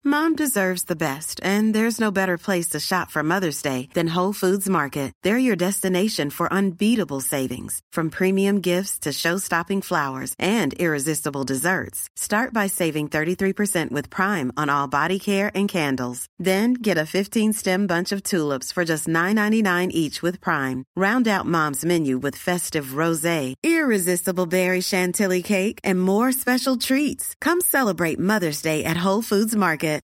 Mom deserves the best, and there's no better place to shop for Mother's Day than Whole Foods Market. They're your destination for unbeatable savings, from premium gifts to show-stopping flowers and irresistible desserts. Start by saving 33% with Prime on all body care and candles. Then get a 15-stem bunch of tulips for just $9.99 each with Prime. Round out Mom's menu with festive rosé, irresistible berry chantilly cake, and more special treats. Come celebrate Mother's Day at Whole Foods Market.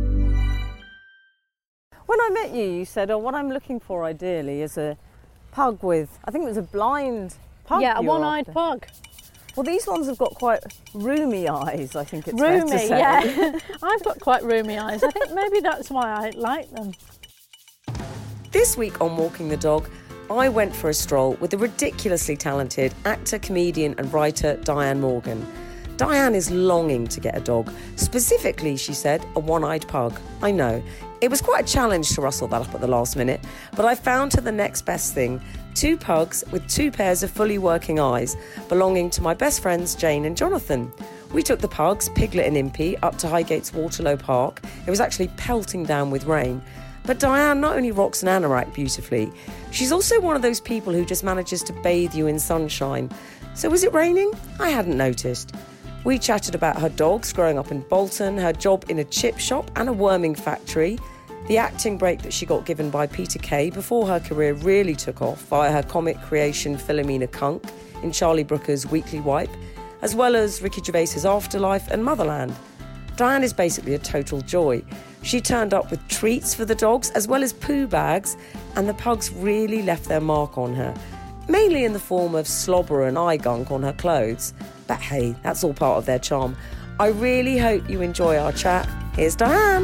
When I met you, you said, what I'm looking for ideally is a pug with, I think it was a blind pug. Yeah, a one-eyed pug. Well, these ones have got quite roomy eyes, I think it's fair to Roomy, say. yeah. I've got quite roomy eyes. I think maybe that's why I like them. This week on Walking the Dog, I went for a stroll with the ridiculously talented actor, comedian and writer Diane Morgan. Diane is longing to get a dog. Specifically, she said, a one-eyed pug. I know. It was quite a challenge to rustle that up at the last minute, but I found her the next best thing. 2 pugs with 2 pairs of fully working eyes, belonging to my best friends Jane and Jonathan. We took the pugs, Piglet and Impy, up to Highgate's Waterlow Park. It was actually pelting down with rain. But Diane not only rocks an anorak beautifully, she's also one of those people who just manages to bathe you in sunshine. So was it raining? I hadn't noticed. We chatted about her dogs growing up in Bolton, her job in a chip shop and a worming factory, the acting break that she got given by Peter Kay before her career really took off via her comic creation Philomena Kunk in Charlie Brooker's Weekly Wipe, as well as Ricky Gervais's Afterlife and Motherland. Diane is basically a total joy. She turned up with treats for the dogs as well as poo bags, and the pugs really left their mark on her, mainly in the form of slobber and eye gunk on her clothes. But hey, that's all part of their charm. I really hope you enjoy our chat. Here's Diane.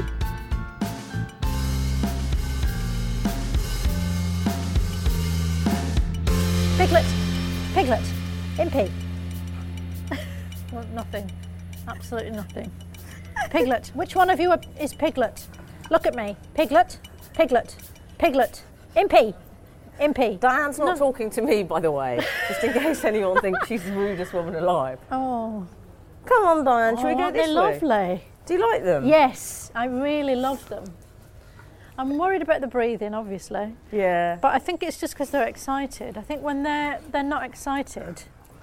Piglet, Impy. Well, nothing, absolutely nothing. Piglet, which one of you is Piglet? Look at me. Piglet, Impy. Diane's not talking to me, by the way, just in case anyone thinks she's the rudest woman alive. Oh. Come on, Diane, shall we go this they're way? lovely. Do you like them? Yes, I really love them. I'm worried about the breathing, obviously. Yeah. But I think it's just because they're excited. I think when they're not excited,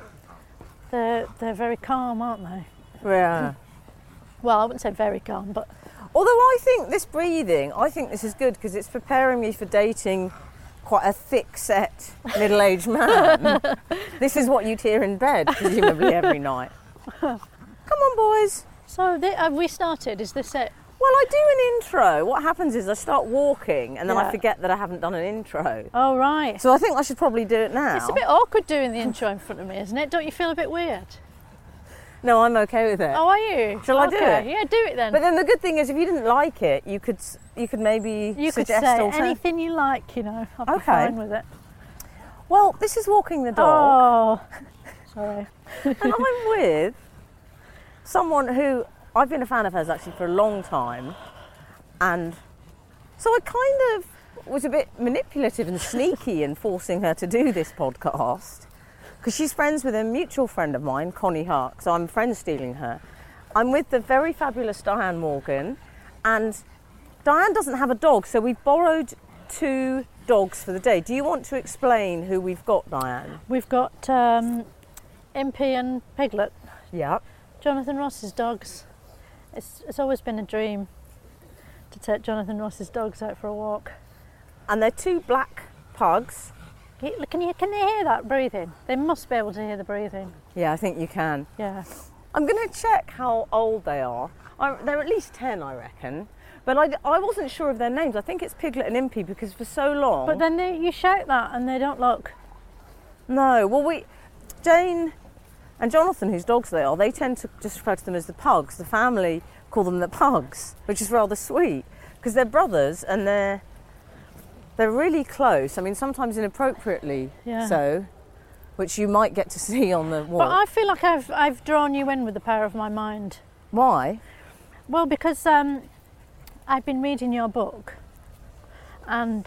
they're very calm, aren't they? Yeah. Well, I wouldn't say very calm, but... Although I think this breathing, I think this is good because it's preparing me for dating quite a thick-set, middle-aged man. This is what you'd hear in bed, presumably, every night. Come on, boys. So, have we started? Is this it? Well, I do an intro. What happens is I start walking and then I Yeah. forget that I haven't done an intro. Oh, right. So I think I should probably do it now. It's a bit awkward doing the intro in front of me, isn't it? Don't you feel a bit weird? No, I'm okay with it. Oh, are you? Shall I do it? Yeah, do it then. But then the good thing is if you didn't like it, you could maybe you could suggest say alternative. anything you like, you know. I'll be Okay. fine with it. Well, this is Walking the Dog. Oh, sorry. And I'm with someone who I've been a fan of hers actually for a long time, and so I kind of was a bit manipulative and sneaky in forcing her to do this podcast because she's friends with a mutual friend of mine, Connie Hark, so I'm friend stealing her. I'm with the very fabulous Diane Morgan, and Diane doesn't have a dog, so we've borrowed 2 dogs for the day. Do you want to explain who we've got, Diane? We've got Impy and Piglet, Yeah. Jonathan Ross's dogs. It's always been a dream to take Jonathan Ross's dogs out for a walk. And they're 2 black pugs. Can you hear that breathing? They must be able to hear the breathing. Yeah, I think you can. Yeah. I'm going to check how old they are. They're at least 10, I reckon. But I wasn't sure of their names. I think it's Piglet and Impy because for so long... But then you shout that and they don't look. No, well, Jane and Jonathan, whose dogs they are, they tend to just refer to them as the pugs. The family call them the pugs, which is rather sweet because they're brothers and they're really close. I mean, sometimes inappropriately so, which you might get to see on the walk. But I feel like I've drawn you in with the power of my mind. Why? Well, because I've been reading your book, and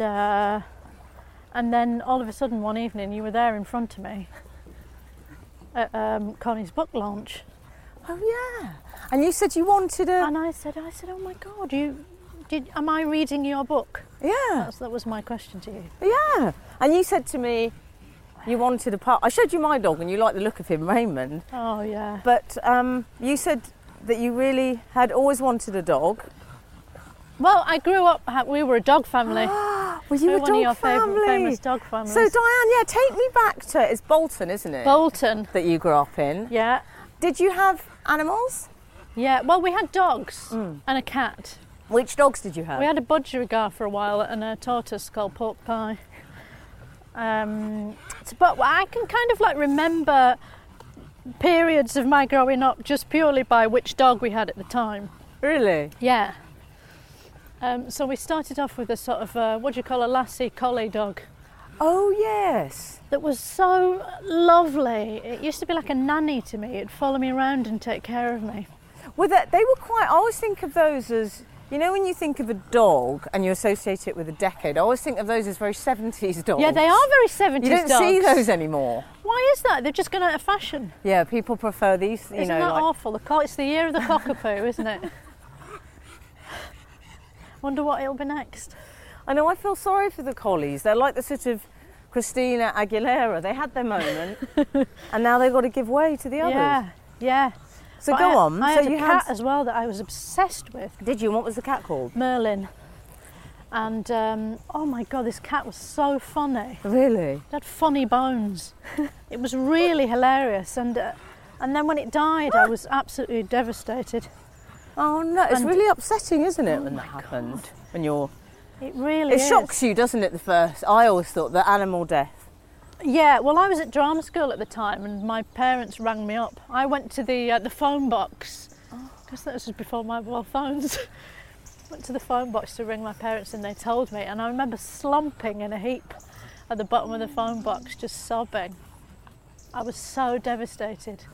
then all of a sudden one evening you were there in front of me at Connie's book launch. Oh yeah. And you said you wanted a... And I said, oh my God, am I reading your book? Yeah. That was my question to you. Yeah. And you said to me you wanted a pug. I showed you my dog and you like the look of him, Raymond. Oh, yeah. But you said that you really had always wanted a dog. Well, I grew up, we were a dog family. Were you We're a one of your dog family? famous dog families. So Diane, yeah, take me back to, it's Bolton, isn't it? Bolton. That you grew up in. Yeah. Did you have animals? Yeah, well, we had dogs and a cat. Which dogs did you have? We had a budgerigar for a while and a tortoise called Pork Pie. But I can kind of like remember periods of my growing up just purely by which dog we had at the time. Really? Yeah. So we started off with a sort of, what do you call a lassie collie dog? Oh, yes. That was so lovely. It used to be like a nanny to me. It'd follow me around and take care of me. Well, they were quite, I always think of those as, you know, when you think of a dog and you associate it with a decade, I always think of those as very 70s dogs. Yeah, they are very 70s dogs. You don't see those anymore. Why is that? They've just gone out of fashion. Yeah, people prefer these, you Isn't know. that like... awful? It's the year of the cockapoo, isn't it? Wonder what it'll be next. I know, I feel sorry for the collies. They're like the sort of Christina Aguilera. They had their moment and now they've got to give way to the others. Yeah, yeah. So But go on. I so had you a cat as well that I was obsessed with. Did you? And what was the cat called? Merlin. And oh my God, this cat was so funny. Really? It had funny bones. It was really hilarious. And then when it died, I was absolutely devastated. Oh no, it's And- really upsetting, isn't it, when that happens? When you're... It really It is. shocks you, doesn't it, the first? I always thought the animal death. Yeah, well, I was at drama school at the time, and my parents rang me up. I went to the phone box, because that was before mobile phones. Went to the phone box to ring my parents, and they told me. And I remember slumping in a heap at the bottom of the phone box, just sobbing. I was so devastated.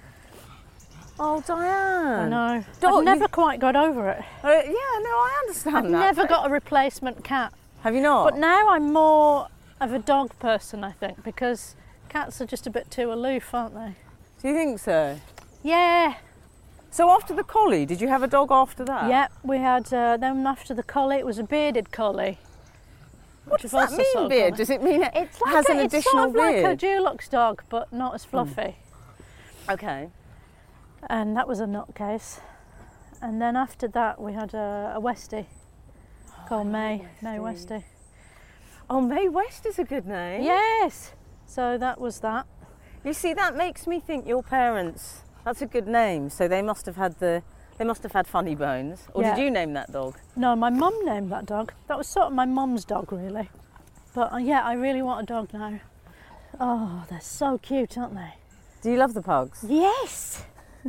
Oh, Diane. I know. Dog, I've never quite got over it. Yeah, no, I understand I've that. never got a replacement cat. Have you not? But now I'm more of a dog person, I think, because cats are just a bit too aloof, aren't they? Do you think so? Yeah. So after the collie, did you have a dog after that? Yeah, we had then after the collie, it was a bearded collie. What does that mean, beard? Does it mean it It's like has an it's additional sort of like a beard? Dulux dog, but not as fluffy. Okay. And that was a nutcase. And then after that, we had a Westie called May Westie. Oh, Mae West is a good name. Yes. So that was that. You see, that makes me think your parents. That's a good name. So they must have had funny bones. Or Yeah. did you name that dog? No, my mum named that dog. That was sort of my mum's dog, really. But yeah, I really want a dog now. Oh, they're so cute, aren't they? Do you love the pugs? Yes.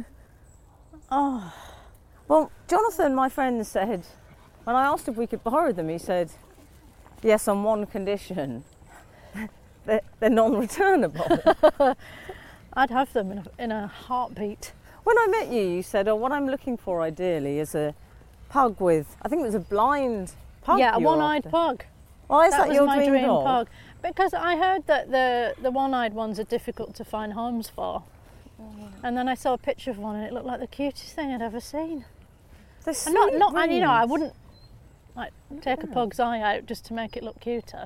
Oh, Well, Jonathan, my friend, said, when I asked if we could borrow them, he said, yes, on one condition. They're non-returnable. I'd have them in a heartbeat. When I met you, you said, oh, what I'm looking for ideally is a pug with, I think it was a blind pug. Yeah, a you were one-eyed after. pug. Why is that was your my dream dog? pug. Because I heard that the one-eyed ones are difficult to find homes for. And then I saw a picture of one and it looked like the cutest thing I'd ever seen. They're And not sweet and you know, I breeds. wouldn't like take a pug's eye out just to make it look cuter.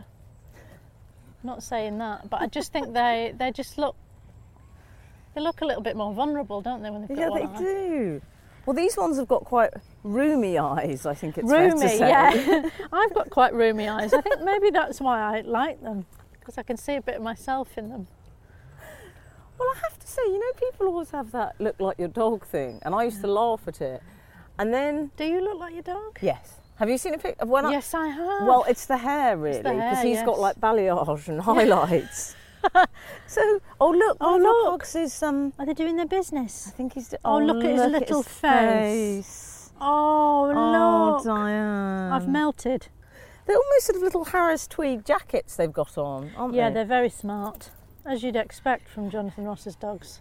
Not saying that, but I just think they look a little bit more vulnerable, don't they, when they've got Yeah, one they eye? do. Well, these ones have got quite roomy eyes, I think it's fair to Roomy, say. yeah. I've got quite roomy eyes. I think maybe that's why I like them, because I can see a bit of myself in them. Well, I have to say, you know, people always have that look like your dog thing, and I used to laugh at it. And then, Do you look like your dog? yes. Have you seen a picture of when Yes, I have. Well, it's the hair, really, the hair, because he's got yes. like balayage and highlights. So, oh look, Oh, one of our look. pugs is Are they doing their business? I think he's. Oh, look at his little face. Oh, Oh, look. Diane. I've melted. They're almost sort of little Harris tweed jackets they've got on, aren't Yeah, they? they're very smart, as you'd expect from Jonathan Ross's dogs.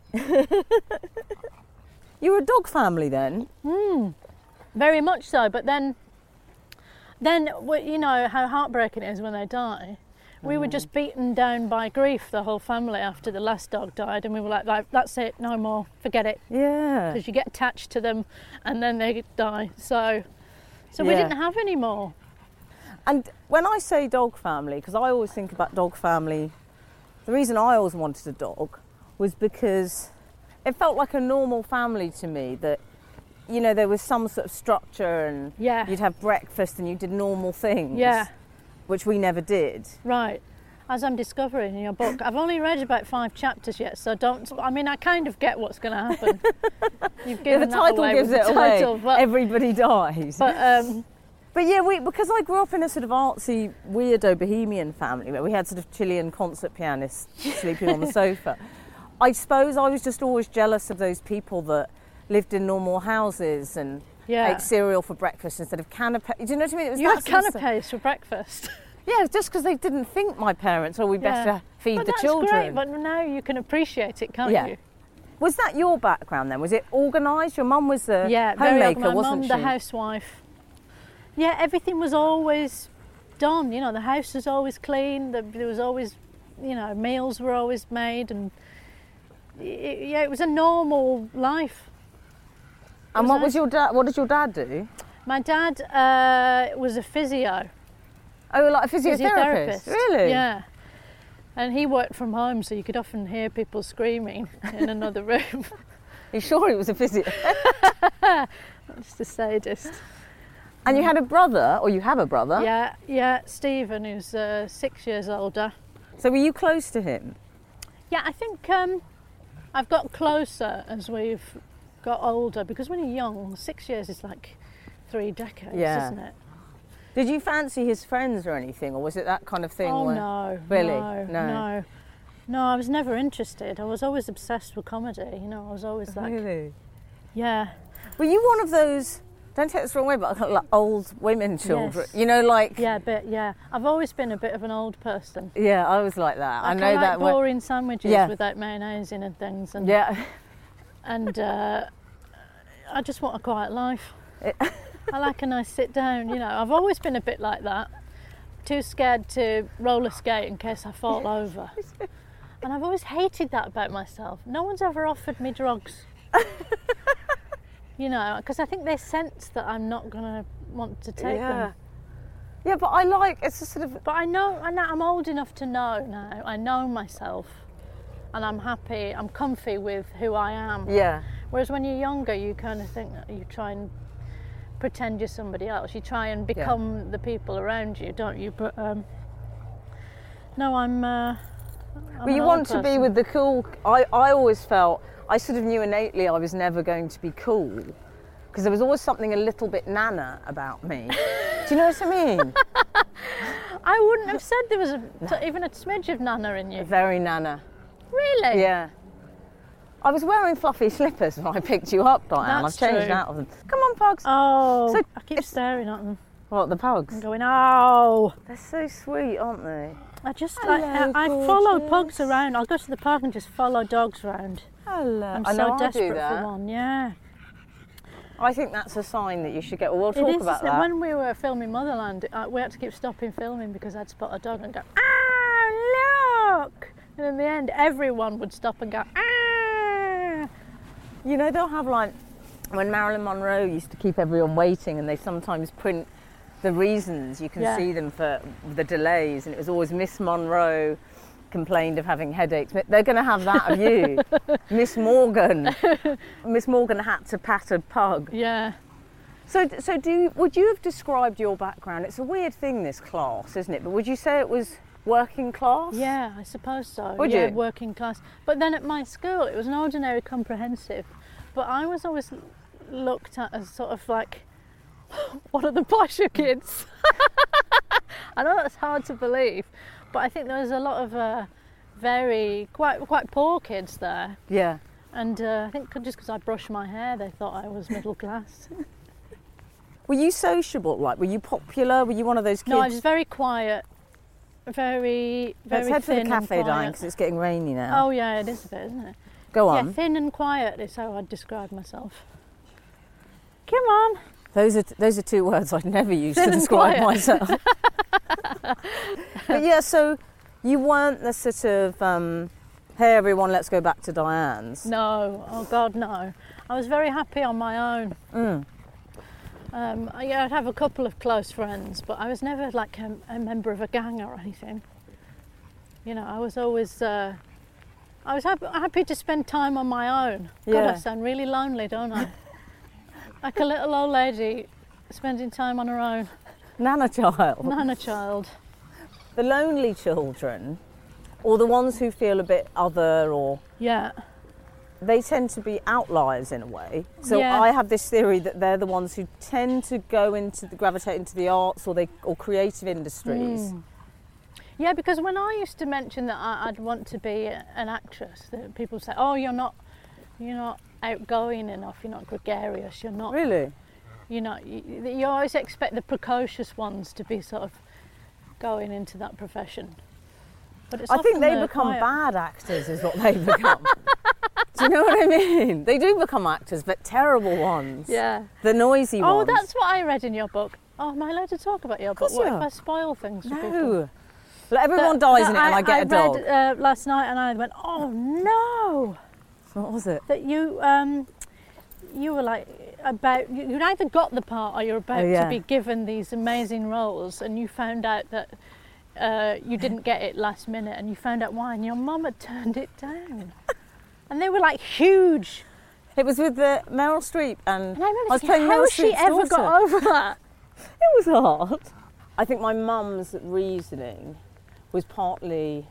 You're a dog family then? Very much so, but then you know how heartbreaking it is when they die. We were just beaten down by grief, the whole family, after the last dog died, and we were like that's it, no more, forget it. Yeah. Because you get attached to them and then they die. So we didn't have any more. And when I say dog family, because I always think about dog family, the reason I always wanted a dog was because it felt like a normal family to me, that, you know, there was some sort of structure and you'd have breakfast and you did normal things, which we never did. Right. As I'm discovering in your book, I've only read about 5 chapters yet, so I kind of get what's going to happen. You've given the title gives it away. But everybody dies. But yeah, because I grew up in a sort of artsy, weirdo bohemian family where we had sort of Chilean concert pianists sleeping on the sofa. I suppose I was just always jealous of those people that lived in normal houses and ate cereal for breakfast instead of canapé. Do you know what I mean? It was you had canapés for breakfast. Yeah, just because they didn't think, my parents, we better feed the children. That's great, but now you can appreciate it, can't you? Was that your background then? Was it organised? Your mum was a homemaker, wasn't she? My mum, the housewife. Yeah, everything was always done. You know, the house was always clean. There was always, you know, meals were always made, and it was a normal life. And what did your dad do? My dad was a physio. Oh, like a physiotherapist? Really? Yeah. And he worked from home, so you could often hear people screaming in another room. Are you sure he was a physio? Just a sadist. And you had a brother, or you have a brother? Yeah, Stephen, who's 6 years older. So were you close to him? Yeah, I think I've got closer as we've got older, because when you're young, 6 years is like 3 decades, isn't it? Did you fancy his friends or anything, or was it that kind of thing? Oh, no. Really? No, I was never interested. I was always obsessed with comedy, you know, I was always like... Really? Yeah. Were you one of those, don't take this the wrong way, but like old women children? Yes. You know, like... Yeah, a bit, yeah. I've always been a bit of an old person. Yeah, I was like that. Like, I know that. Boring sandwiches without mayonnaise in and things. And, and I just want a quiet life. I like a nice sit down, you know. I've always been a bit like that. Too scared to roller skate in case I fall over. And I've always hated that about myself. No one's ever offered me drugs. You know, because I think they sense that I'm not going to want to take them. Yeah, but it's a sort of... But I know, I'm old enough to know now. I know myself. And I'm happy, I'm comfy with who I am. Yeah. Whereas when you're younger, you kind of think that you try and pretend you're somebody else. You try and become the people around you, don't you? But no, I'm well, you want to be with the cool... I always felt, I sort of knew innately I was never going to be cool, because there was always something a little bit nana about me. Do you know what I mean? I wouldn't have said there was even a smidge of nana in you. Very nana. Really? Yeah. I was wearing fluffy slippers when I picked you up, Diane. That's I've changed true. out of them. Come on, pugs. Oh, so I keep staring at them. What, the pugs? I'm going, oh. They're so sweet, aren't they? I just, I follow pugs around. I'll go to the park and just follow dogs around. Hello. I'm so desperate for one, yeah. I think that's a sign that you should get... Well, we'll talk about that. When we were filming Motherland, we had to keep stopping filming because I'd spot a dog and go, ah, look! And in the end, everyone would stop and go, ah! You know, they'll have like, when Marilyn Monroe used to keep everyone waiting, and they sometimes print the reasons, you can see them for the delays, and it was always Miss Monroe complained of having headaches. They're going to have that of you. Miss Morgan had to pat a pug. Yeah. So would you have described your background? It's a weird thing, this class, isn't it? But would you say it was working class? Yeah, I suppose so. Would you? Working class. But then at my school, it was an ordinary comprehensive. But I was always looked at as sort of like one of the pleasure kids. I know that's hard to believe, but I think there was a lot of quite poor kids there. Yeah. And I think just because I brushed my hair, they thought I was middle class. Were you sociable? Like, were you popular? Were you one of those kids? No, I was very quiet. Very Let's head thin to the cafe, and Diane, because it's getting rainy now. Oh yeah, it is a bit, isn't it? Go on. Yeah, thin and quiet is how I'd describe myself. Come on. Those are 2 words I'd never use Thin to and describe quiet. myself. But yeah, so You weren't the sort of, hey everyone, let's go back to Diane's. No, oh God, no. I was very happy on my own. I'd have a couple of close friends, but I was never like a member of a gang or anything. You know, I was always, I was happy to spend time on my own. God, I sound really lonely, don't I? Like a little old lady spending time on her own. Nana child. Nana child. The lonely children, or the ones who feel a bit other, or they tend to be outliers in a way. So I have this theory that they're the ones who tend to gravitate into the arts or creative industries. Yeah, because when I used to mention that I'd want to be an actress, that people say, "Oh, you're not outgoing enough. You're not gregarious. You're not really." You know, you always expect the precocious ones to be sort of going into that profession. But it's I think they become quiet. bad actors, is what they become. Do you know what I mean? They do become actors, but terrible ones. Yeah. The noisy ones. Oh, that's what I read in your book. Oh, am I allowed to talk about your book? What if I spoil things for people? No. Well, everyone dies in it, and I get a dog. I read last night, and I went, "Oh no!" What was it? That you were like you'd either got the part or you're about to be given these amazing roles, and you found out that you didn't get it last minute, and you found out why, and your mum had turned it down. And they were like huge. It was with Meryl Streep, and I was playing how Meryl she Streep's ever daughter. got over that? It was hard. I think my mum's reasoning was partly.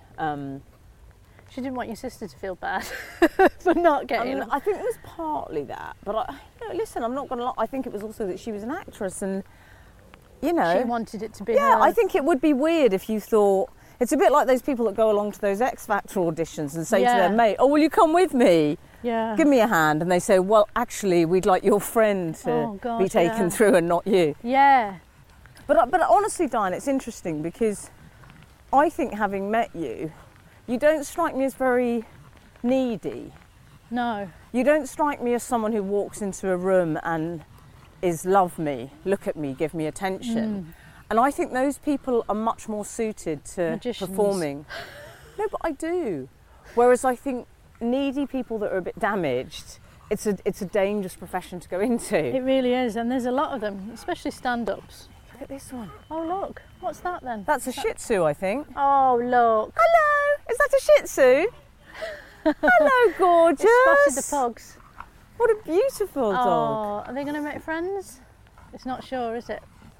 She didn't want your sister to feel bad for not getting. I think it was partly that, but listen, I'm not going to lie. I think it was also that she was an actress, and she wanted it to be. Yeah, her. I think it would be weird if you thought. It's a bit like those people that go along to those X Factor auditions and say to their mate, "Oh, will you come with me? Yeah. Give me a hand." And they say, "Well, actually, we'd like your friend to be taken through and not you." Yeah. But honestly, Diane, it's interesting because I think having met you, you don't strike me as very needy. No. You don't strike me as someone who walks into a room and is love me, look at me, give me attention. And I think those people are much more suited to Magicians. performing. No, but I do. Whereas I think needy people that are a bit damaged, it's a dangerous profession to go into. It really is, and there's a lot of them, especially stand-ups. Look at this one. Oh look, what's that then? That's a Shih Tzu, I think. Oh look. Hello, is that a Shih Tzu? Hello, gorgeous. It's spotted the pugs. What a beautiful dog. Oh, are they going to make friends? It's not sure, is it?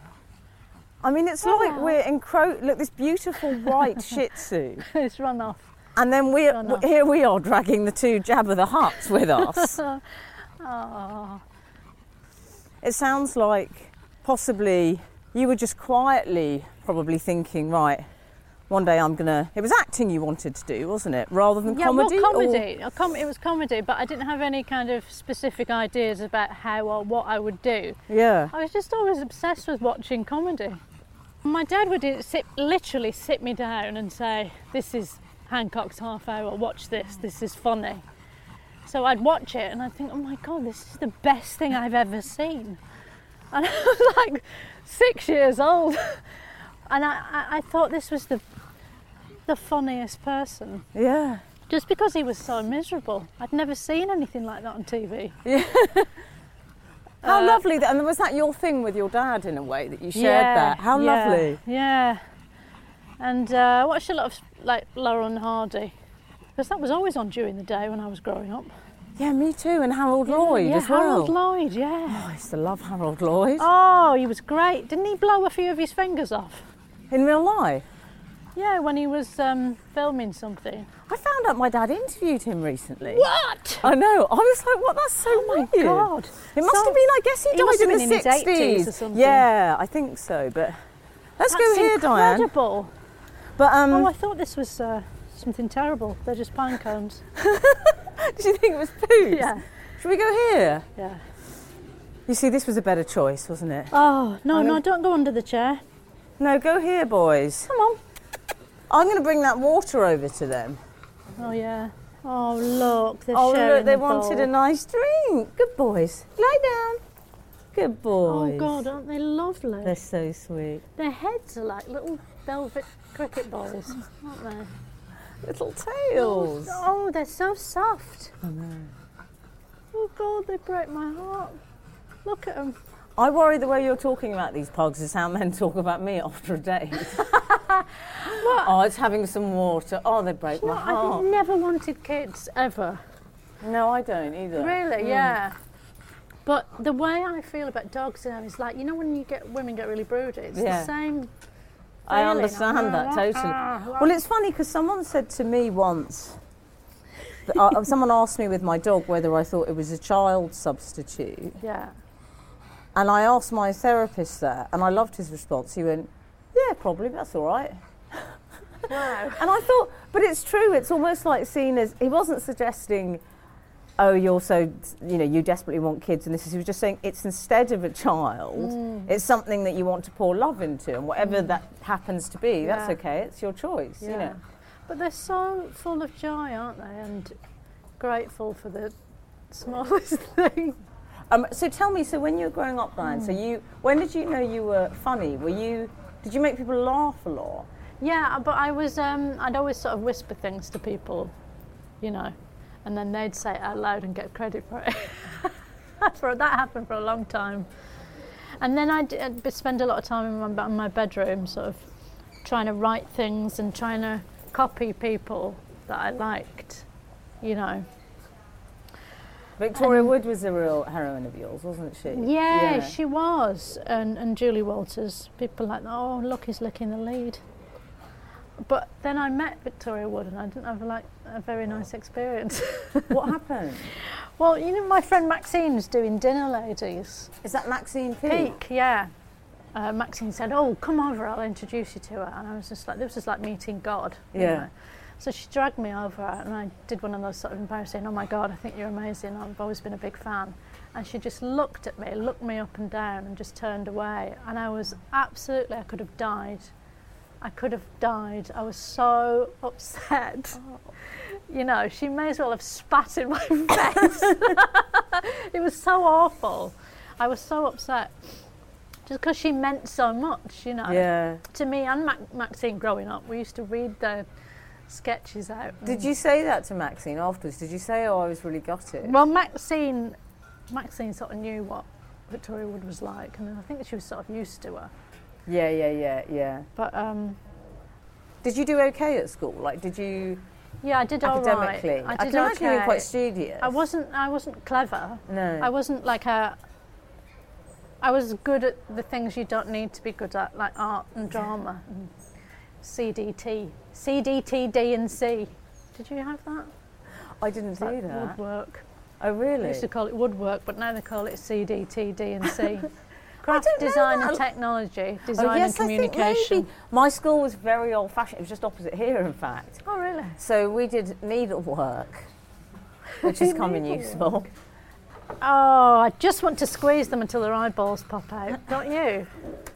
I mean, it's like we're look, this beautiful white Shih Tzu. It's run off. And then here we are dragging the two Jabba the Hutts with us. Oh. It sounds like possibly you were just quietly probably thinking, right, one day it was acting you wanted to do, wasn't it? Rather than comedy? Well, comedy. It was comedy, but I didn't have any kind of specific ideas about how or what I would do. Yeah. I was just always obsessed with watching comedy. My dad would literally sit me down and say, "This is Hancock's Half Hour, watch this is funny." So I'd watch it and I'd think, "Oh my God, this is the best thing I've ever seen." And I was like 6 years old. And I thought this was the funniest person. Yeah. Just because he was so miserable. I'd never seen anything like that on TV. Yeah. How lovely. And was that your thing with your dad in a way, that you shared that? How lovely. Yeah. And I watched a lot of like Laurel and Hardy, because that was always on during the day when I was growing up. Yeah, me too. And Harold Lloyd as well. Harold Lloyd, yeah. Oh, I used to love Harold Lloyd. Oh, he was great. Didn't he blow a few of his fingers off? In real life? Yeah, when he was filming something. I found out my dad interviewed him recently. What? I know. I was like, what? That's so weird. Oh my God. It must have been, I guess he died in the 60s. His 80s or something. Yeah, I think so. But let's go here, Diane. Incredible. But I thought this was something terrible. They're just pine cones. Did you think it was food? Yeah. Should we go here? Yeah. You see, this was a better choice, wasn't it? Oh, no, don't go under the chair. No, go here, boys. Come on. I'm going to bring that water over to them. Oh, yeah. Oh, look, they're sharing sharing they the wanted bowl. a nice drink. Good boys. Lie down. Good boys. Oh God, aren't they lovely? They're so sweet. Their heads are like little velvet cricket balls, aren't they? Little tails. Oh, they're so soft. I know. Oh God, they break my heart. Look at them. I worry the way you're talking about these pugs is how men talk about me after a date. Oh, it's having some water. Oh, they break my heart. I've never wanted kids, ever. No, I don't either. Really, yeah. But the way I feel about dogs now is like, you know when women get really broody? It's the same I feeling. understand that totally. Well, it's funny because someone said to me once, someone asked me with my dog whether I thought it was a child substitute. Yeah. And I asked my therapist that, and I loved his response. He went, yeah, probably, that's all right. Wow. And I thought, but it's true, it's almost like seen as, he wasn't suggesting, oh, you're so, you desperately want kids, and this is, he was just saying it's instead of a child, it's something that you want to pour love into, and whatever that happens to be, that's okay, it's your choice, But they're so full of joy, aren't they? And grateful for the smallest thing. So tell me, so when you were growing up, Diane, when did you know you were funny? Did you make people laugh a lot? Yeah, but I was, I'd always sort of whisper things to people, and then they'd say it out loud and get credit for it. That happened for a long time. And then I'd spend a lot of time in my bedroom sort of trying to write things and trying to copy people that I liked, Victoria Wood was a real heroine of yours, wasn't she? Yeah, she was. And Julie Walters, people like, oh, look, he's licking the lead. But then I met Victoria Wood and I didn't have a very nice experience. What happened? Well, my friend Maxine's doing Dinner Ladies. Is that Maxine Peake? Yeah. Maxine said, oh, come over, I'll introduce you to her. And I was just like, this was like meeting God. Yeah. So she dragged me over and I did one of those sort of embarrassing, oh my God, I think you're amazing, I've always been a big fan. And she just looked me up and down and just turned away. And I was I could have died. I was so upset. Oh. She may as well have spat in my face. It was so awful. I was so upset. Just because she meant so much, Yeah. To me and Maxine growing up, we used to read the sketches out. Did you say that to Maxine afterwards? Did you say, oh, I was really gutted? Well, Maxine sort of knew what Victoria Wood was like, and I think she was sort of used to her. Yeah. But did you do okay at school? Like, did you? Yeah, I did all right. Academically, I can imagine you were quite studious. I wasn't clever. No. I wasn't like I was good at the things you don't need to be good at, like art and drama and CDT, D and C. Did you have that? I didn't do that. Woodwork. Oh, really? They used to call it woodwork, but now they call it CDT, D and C. Craft, design and technology, design and communication. I think maybe. My school was very old-fashioned. It was just opposite here, in fact. Oh, really? So we did needlework, which is coming useful. Oh, I just want to squeeze them until their eyeballs pop out, don't you?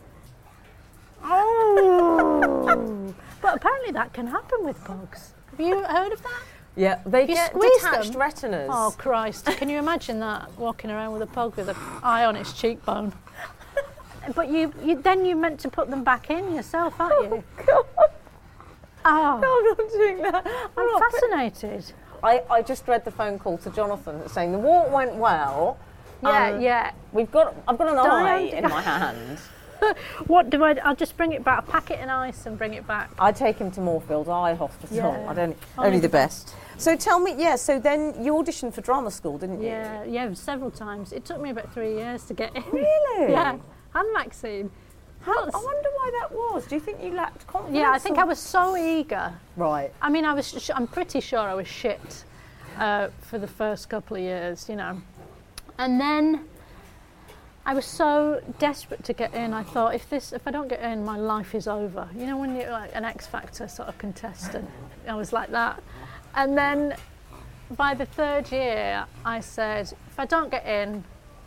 Oh! But apparently that can happen with pugs. Have you heard of that? Yeah, they get detached retinas. Oh, Christ. Can you imagine that, walking around with a pug with an eye on its cheekbone? But then you meant to put them back in yourself, aren't you? Oh, God. Oh. No, I'm not doing that. I'm fascinated. I just read the phone call to Jonathan saying the walk went well. Yeah. I've got an eye in my hand. What do I'll just bring it back, pack it in ice and bring it back. I'd take him to Moorfields Eye Hospital. Yeah. Only the best. So tell me, so then you auditioned for drama school, didn't you? Yeah, several times. It took me about 3 years to get in. Really? Yeah, and Maxine. I wonder why that was. Do you think you lacked confidence? Yeah, I think I was so eager. Right. I mean, I'm pretty sure I was shit for the first couple of years, And then I was so desperate to get in. I thought, if I don't get in, my life is over. When you're like an X Factor sort of contestant, I was like that. And then by the third year, I said, if I don't get in,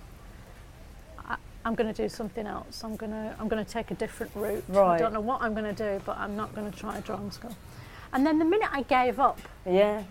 I'm going to do something else. I'm going to take a different route. Right. I don't know what I'm going to do, but I'm not going to try drama school. And then the minute I gave up, yeah,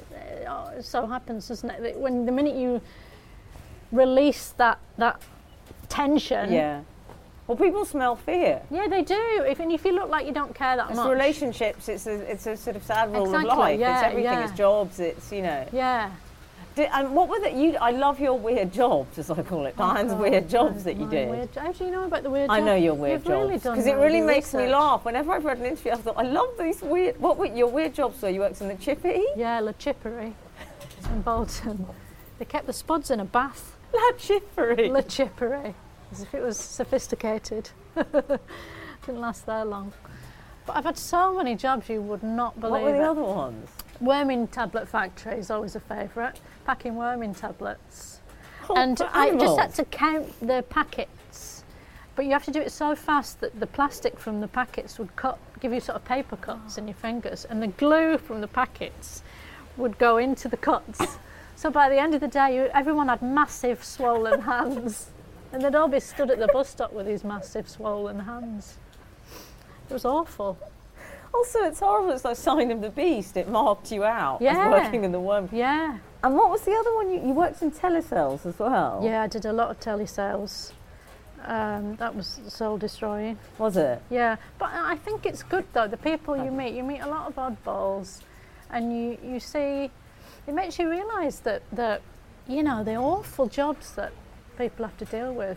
it so happens, doesn't it? That the minute you release that tension. Yeah. Well, people smell fear. Yeah, they do. If you look like you don't care that It's much. relationships. It's a sort of sad rule Exactly, of life. yeah, it's everything. yeah. It's jobs. It's Yeah. And what were the? I love your weird jobs, as I call it. Diane's weird jobs that you did. How do you know about the weird I jobs? know your weird You've really jobs done because it really really makes me research. laugh. Whenever I've read an interview, I thought I love these weird. What were your weird jobs? Where you worked in the chippy? Yeah, La Chippery in Bolton. They kept the spuds in a bath. La Chippery. La Chippery, as if it was sophisticated. Didn't last that long. But I've had so many jobs you would not believe What were the it. other ones? Worming tablet factory is always a favourite. Packing worming tablets. Oh, And for I just animals. had to count the packets. But you have to do it so fast that the plastic from the packets would give you sort of paper cuts in your fingers, and the glue from the packets would go into the cuts. So by the end of the day, everyone had massive swollen hands, and they'd all be stood at the bus stop with these massive swollen hands. It was awful. Also, it's horrible. It's like Sign of the Beast. It marked you out Yeah. as working in the worm. Yeah. And what was the other one? You worked in telesales as well. Yeah, I did a lot of telesales. That was soul destroying. Was it? Yeah, but I think it's good though. The people you meet a lot of oddballs, and you see, it makes you realise that the awful jobs that people have to deal with,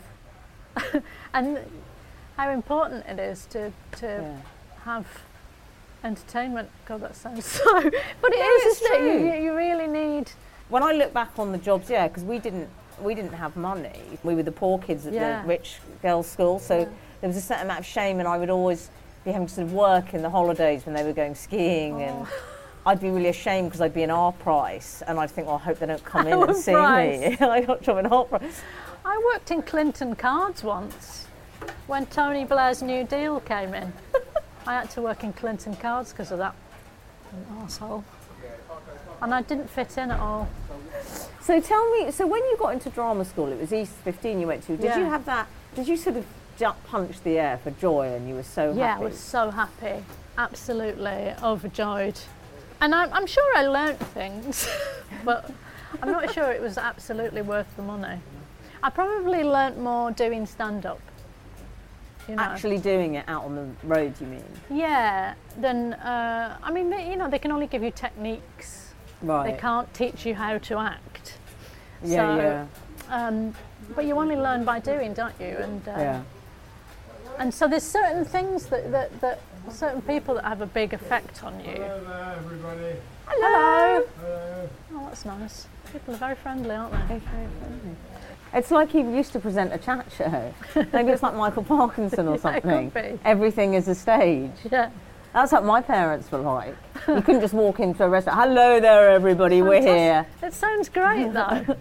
and how important it is to have entertainment. God, that sounds so, but it is, it's isn't true. it? You really need. When I look back on the jobs, yeah, because we didn't have money. We were the poor kids at Yeah. the rich girls' school, so there was a certain amount of shame, and I would always be having to sort of work in the holidays when they were going skiing, and I'd be really ashamed because I'd be in our price, and I'd think, well, I hope they don't come in Our and see price. me. I got a job in our price. I worked in Clinton Cards once when Tony Blair's New Deal came in. I had to work in Clinton Cards because of that arsehole. And I didn't fit in at all. So tell me, so when you got into drama school, it was East 15 you went to, did Yeah. you have that, did you sort of punch the air for joy and you were so happy? Yeah, I was so happy. Absolutely overjoyed. And I'm sure I learnt things, but I'm not sure it was absolutely worth the money. I probably learnt more doing stand-up. You know. Actually doing it out on the road, you mean? Yeah, then, I mean, they can only give you techniques. Right. They can't teach you how to act. Yeah, But you only learn by doing, don't you? And yeah. and so there's certain things that certain people that have a big effect on you. Hello there, everybody. Hello. Hello. Oh, that's nice. People are very friendly, aren't they? It's like he used to present a chat show. Maybe it's like Michael Parkinson or Yeah, it something. could be. Everything is a stage. Yeah. That's what my parents were like. You couldn't just walk into a restaurant, hello there everybody, we're here. It sounds great though.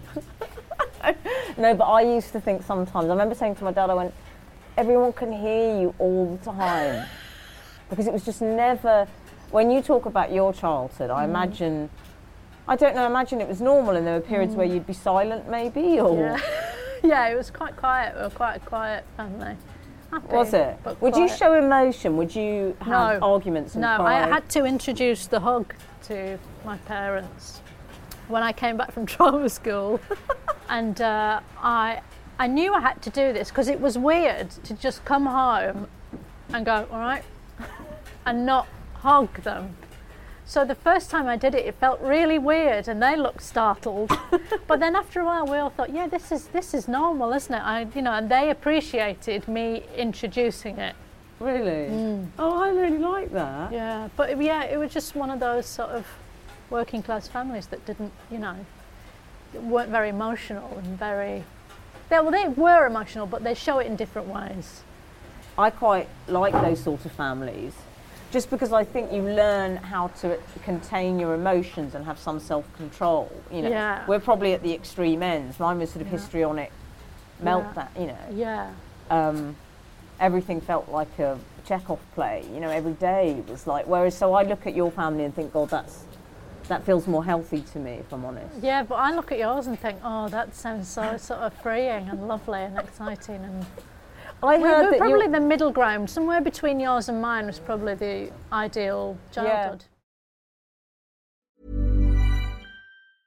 No, but I used to think sometimes, I remember saying to my dad, I went, everyone can hear you all the time. Because it was just never, when you talk about your childhood, I imagine it was normal and there were periods where you'd be silent maybe, or... Yeah. Yeah, it was quite quiet. We were quite a quiet family. Happy, Was it? but Would you quiet. show emotion? Would you have No. arguments and No, cry? I had to introduce the hug to my parents when I came back from drama school. And I knew I had to do this because it was weird to just come home and go, all right, and not hug them. So the first time I did it, it felt really weird and they looked startled. But then after a while we all thought, yeah, this is normal, isn't it? And they appreciated me introducing it. Really? Oh, I really like that. Yeah, but it was just one of those sort of working class families that didn't, weren't very emotional and they were emotional, but they show it in different ways. I quite like those sort of families, just because I think you learn how to contain your emotions and have some self-control. Yeah. We're probably at the extreme ends. Mine was sort of histrionic meltdown. Yeah. Everything felt like a Chekhov play. Every day was like. Whereas, so I look at your family and think, God, that feels more healthy to me, if I'm honest. Yeah, but I look at yours and think, oh, that sounds so sort of freeing and lovely and exciting. And I heard we're that probably the middle ground. Somewhere between yours and mine was probably the ideal childhood.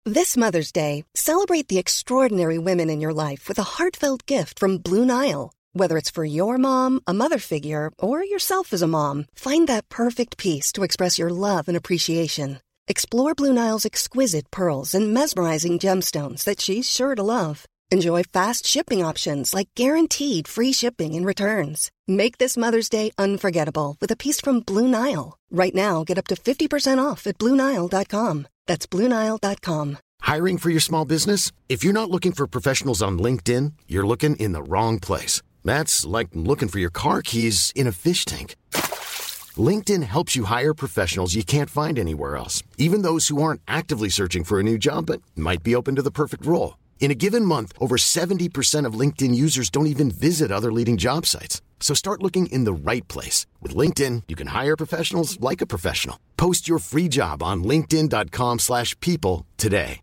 This Mother's Day, celebrate the extraordinary women in your life with a heartfelt gift from Blue Nile. Whether it's for your mom, a mother figure, or yourself as a mom, find that perfect piece to express your love and appreciation. Explore Blue Nile's exquisite pearls and mesmerizing gemstones that she's sure to love. Enjoy fast shipping options like guaranteed free shipping and returns. Make this Mother's Day unforgettable with a piece from Blue Nile. Right now, get up to 50% off at BlueNile.com. That's BlueNile.com. Hiring for your small business? If you're not looking for professionals on LinkedIn, you're looking in the wrong place. That's like looking for your car keys in a fish tank. LinkedIn helps you hire professionals you can't find anywhere else, even those who aren't actively searching for a new job but might be open to the perfect role. In a given month, over 70% of LinkedIn users don't even visit other leading job sites. So start looking in the right place. With LinkedIn, you can hire professionals like a professional. Post your free job on linkedin.com/people today.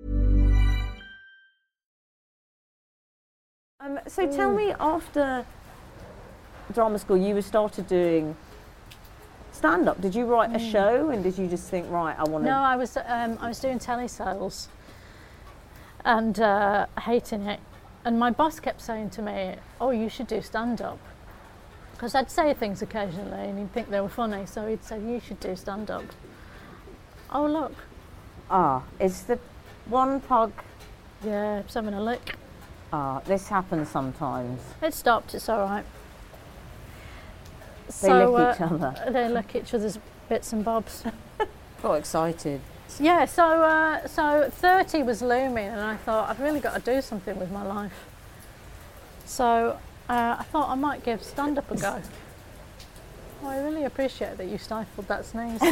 So tell me, after drama school, you started doing stand-up. Did you write a show, and did you just think, right, I want to... No, I was doing telesales and hating it. And my boss kept saying to me, oh, you should do stand-up. Because I'd say things occasionally and he'd think they were funny, so he'd say, you should do stand-up. Oh, look. Is the one pug... Yeah, it's having a lick. This happens sometimes. It stopped, it's all right. They lick each other. They lick each other's bits and bobs. Got excited. Yeah, so 30 was looming and I thought, I've really got to do something with my life. So I thought I might give stand-up a go. Oh, I really appreciate that you stifled that sneeze.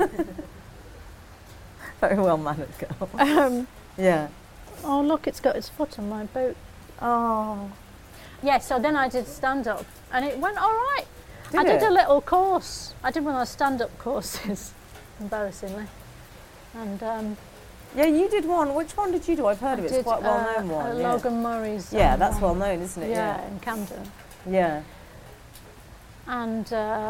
Very well mannered girl. Yeah. Oh, look, it's got its foot on my boot. Oh. Yeah, so then I did stand-up and it went all right. I Did did it? a little course. I did one of those stand-up courses, embarrassingly. And yeah, you did one. Which one did you do? I've heard of it. It's quite a well-known one. Logan Murray's. Yeah, that's well known, isn't it? Yeah, in Camden. Yeah. And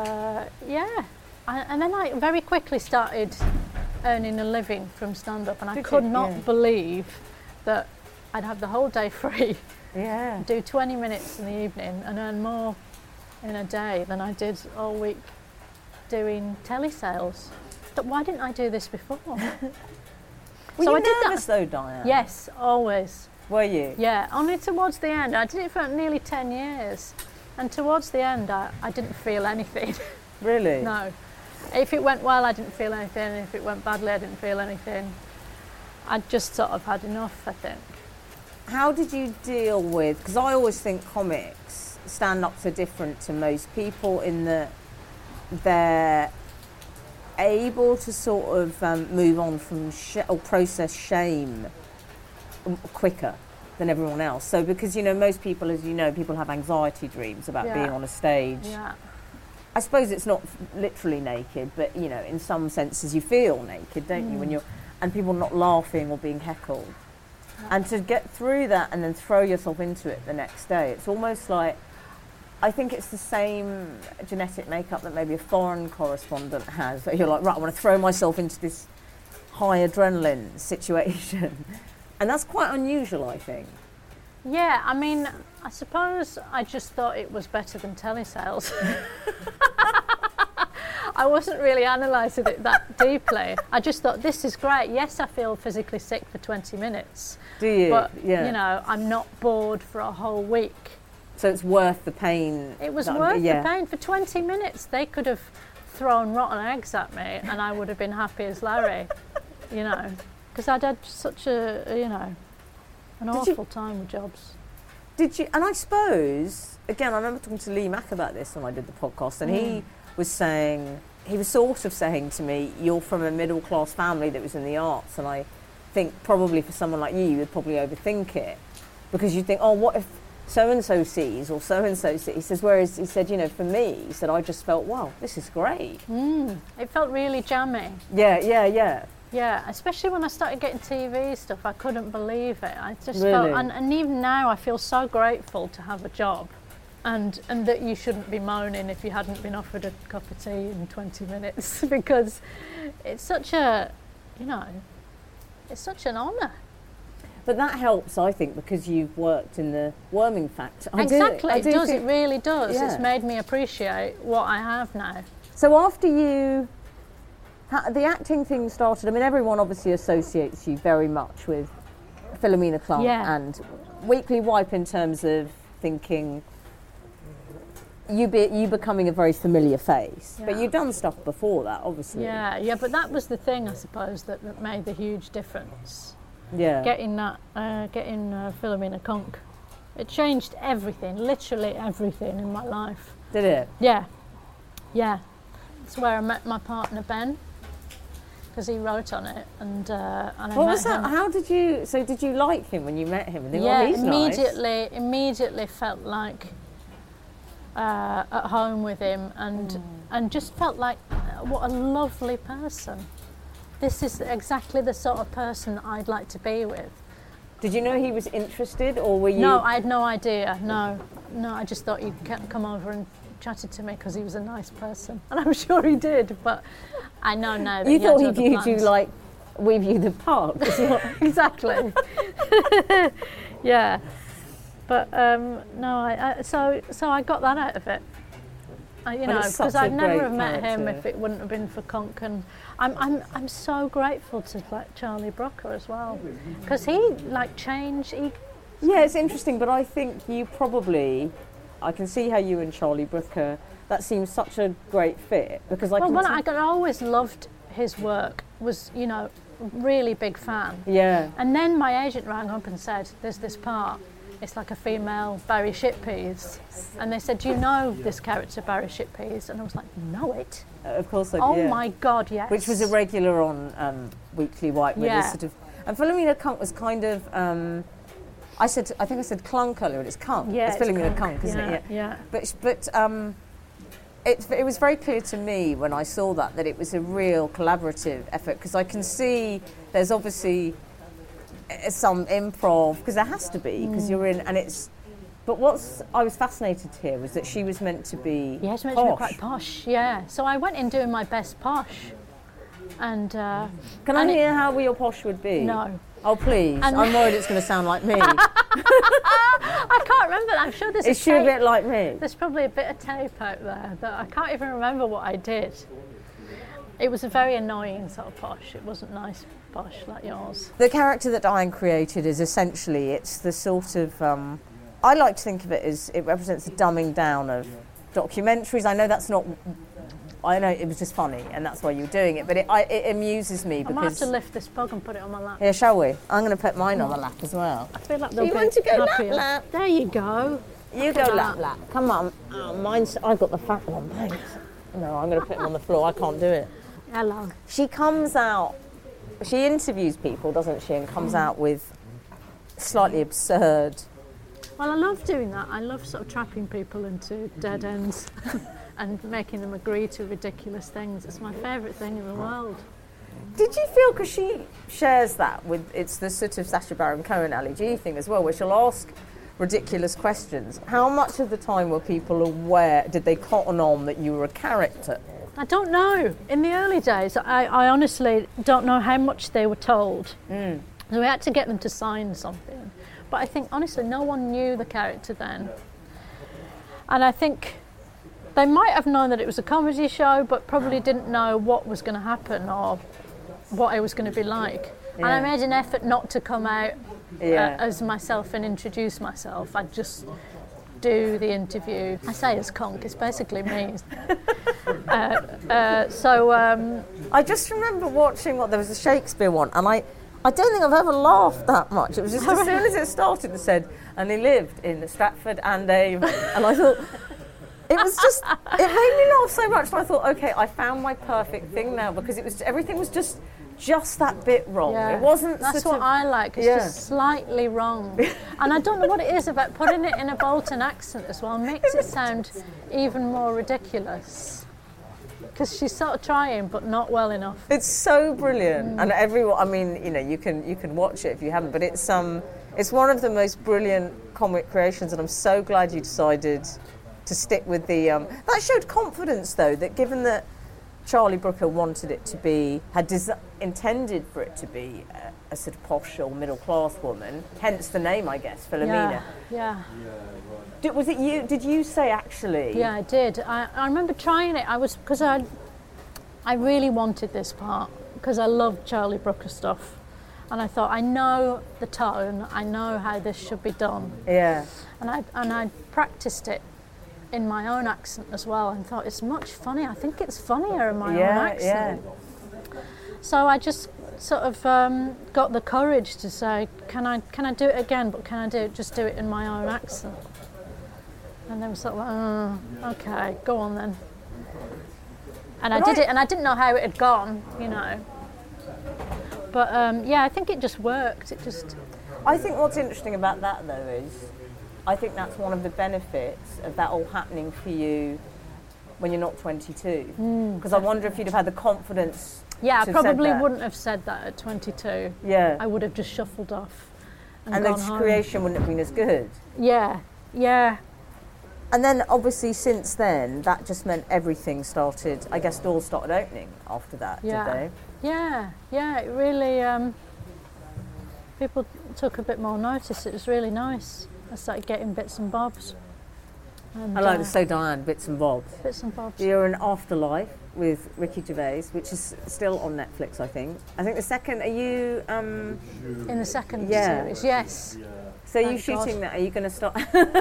and then I very quickly started earning a living from stand-up, and I could not believe that I'd have the whole day free. Yeah. Do 20 minutes in the evening and earn more in a day than I did all week doing telesales. But why didn't I do this before? Were you nervous though, Diane? Yes, always. Were you? Yeah, only towards the end. I did it for nearly 10 years. And towards the end, I didn't feel anything. Really? No. If it went well, I didn't feel anything. If it went badly, I didn't feel anything. I'd just sort of had enough, I think. How did you deal with, because I always think comics, stand-ups are different to most people in that they're able to sort of move on from or process shame quicker than everyone else. So because, you know, most people, as you know, people have anxiety dreams about being on a stage. Yeah. I suppose it's not literally naked, but, you know, in some senses you feel naked, don't you, when you're, and people not laughing or being heckled. And to get through that and then throw yourself into it the next day, it's almost like, I think it's the same genetic makeup that maybe a foreign correspondent has, where you're like, right, I want to throw myself into this high adrenaline situation. And that's quite unusual, I think. Yeah, I mean, I suppose I just thought it was better than telesales. I wasn't really analysing it that deeply. I just thought, this is great. Yes, I feel physically sick for 20 minutes. Do you? But, yeah. you know, I'm not bored for a whole week. So it's worth the pain. It was worth the pain. For 20 minutes, they could have thrown rotten eggs at me and I would have been happy as Larry, you know, because I'd had such an awful time with jobs. Did you? And I suppose, again, I remember talking to Lee Mack about this when I did the podcast, and he was sort of saying to me, you're from a middle class family that was in the arts, and I think probably for someone like you would probably overthink it, because you think, oh, what if so-and-so sees or so-and-so sees? He says, whereas he said, you know, for me, he said, I just felt, wow, this is great. It felt really jammy. Yeah. Yeah, especially when I started getting TV stuff, I couldn't believe it. I just Really? felt, and even now I feel so grateful to have a job, and that you shouldn't be moaning if you hadn't been offered a cup of tea in 20 minutes, because it's such a, you know, It's such an honour. But that helps, I think, because you've worked in the worming factory. Exactly, I it does. think, It really does. Yeah. It's made me appreciate what I have now. So after the acting thing started, I mean, everyone obviously associates you very much with Philomena Clark and Weekly Wipe in terms of thinking you becoming a very familiar face. Yeah. But you've done stuff before that, obviously. Yeah, but that was the thing, I suppose, that made the huge difference. Yeah. Getting Philomena Conk. It changed everything, literally everything in my life. Did it? Yeah. It's where I met my partner Ben, because he wrote on it, and I What met was that? him. How did you like him when you met him? And think, Yeah, oh, he's nice. immediately felt like at home with him, and just felt like what a lovely person. This is exactly the sort of person I'd like to be with. Did you know he was interested, or were you? No, I had no idea. No, I just thought he'd come over and chatted to me because he was a nice person, and I'm sure he did. But I know now that you thought he had other viewed you plans. like we view the park. Exactly. Yeah, but no, so I got that out of it. Because I'd never have met him if it wouldn't have been for Conk, and I'm so grateful to Charlie Brooker as well, because he changed. Yeah, it's interesting, but I think I can see how you and Charlie Brooker, that seems such a great fit, because I always loved his work, was really big fan. Yeah. And then my agent rang up and said, there's this part, it's like a female Barry Shippeas, and they said, do you know this character Barry Shippeas? And I was like, know it? Of course I do. Oh my God, yes. Which was a regular on Weekly Wipe, where this sort of, and Philomena Conk was kind of I think I said clunk earlier, and it's Conk. Yeah, it's Philomena Conk, isn't it? Yeah. But it was very clear to me when I saw that it was a real collaborative effort, because I can see there's obviously some improv, because there has to be, because you're in, and it's. But I was fascinated to hear was that she was meant to be. Yeah, she was meant to be quite posh. Yeah. So I went in doing my best posh, and. Can I hear how your posh would be? No. Oh please! And I'm worried it's going to sound like me. I can't remember. I'm sure there's. Is she a bit like me? There's probably a bit of tape out there that I can't even remember what I did. It was a very annoying sort of posh. It wasn't nice posh like yours. The character that Diane created is essentially, it's the sort of, I like to think of it as, it represents the dumbing down of documentaries. I know that's not, I know it was just funny and that's why you're doing it, but it amuses me because... I might have to lift this bug and put it on my lap. Here, shall we? I'm going to put mine on the lap as well. I feel like Do you want to go lap? There you go. You go lap. Come on. Oh, I've got the fat one, thanks. No, I'm going to put him on the floor. I can't do it. Hello. She comes out, she interviews people, doesn't she, and comes out with slightly absurd... Well, I love doing that. I love sort of trapping people into dead ends and making them agree to ridiculous things. It's my favourite thing in the world. Did you feel, because she shares that with, it's the sort of Sacha Baron Cohen Ali G thing as well, where she'll ask ridiculous questions. How much of the time were people aware, did they cotton on that you were a character? I don't know. In the early days, I honestly don't know how much they were told. So we had to get them to sign something. But I think, honestly, no one knew the character then. And I think they might have known that it was a comedy show, but probably didn't know what was going to happen or what it was going to be like. Yeah. And I made an effort not to come out as myself and introduce myself. I'd just do the interview. I say as Conk, it's basically me. I just remember watching there was a Shakespeare one, and I don't think I've ever laughed that much. It was just as soon as it started, it said, and he lived in Stratford and Avon, and I thought, it was just, it made me laugh so much, and I thought, okay, I found my perfect thing now, because everything was just that bit wrong. Yeah. It wasn't That's what I like, it's just slightly wrong. And I don't know what it is about putting it in a Bolton accent as well, makes it sound even more ridiculous. Because she's sort of trying, but not well enough. It's so brilliant, and everyone. I mean, you can watch it if you haven't. But it's one of the most brilliant comic creations, and I'm so glad you decided to stick with the. That showed confidence, though. That given that Charlie Brooker wanted it to be, intended for it to be a sort of posh or middle class woman, hence the name, I guess, Philomena. Yeah. Was it you? Did you say actually? Yeah, I did. I remember trying it. Because I really wanted this part because I loved Charlie Brooker stuff, and I thought I know the tone, I know how this should be done. Yeah. And I practiced it in my own accent as well, and thought it's much funnier. I think it's funnier in my own accent. Yeah. So I just sort of got the courage to say, can I do it again? But can I just do it in my own accent? And they were sort of like, okay, go on then. And I did it, and I didn't know how it had gone, you know. But I think it just worked. I think what's interesting about that though is, I think that's one of the benefits of that all happening for you when you're not 22. Because I wonder if you'd have had the confidence. Yeah, I probably wouldn't have said that at 22. Yeah. I would have just shuffled off. And the gone home. creation wouldn't have been as good. Yeah. And then obviously since then, that just meant everything started, I guess doors started opening after that, did they? Yeah, it really, people took a bit more notice. It was really nice. I started getting bits and bobs. And, I like to say, Diane, bits and bobs. Bits and bobs. You're in Afterlife with Ricky Gervais, which is still on Netflix, I think. I think the second, are you... in the second series, yes. So are you shooting that? Are you going to start...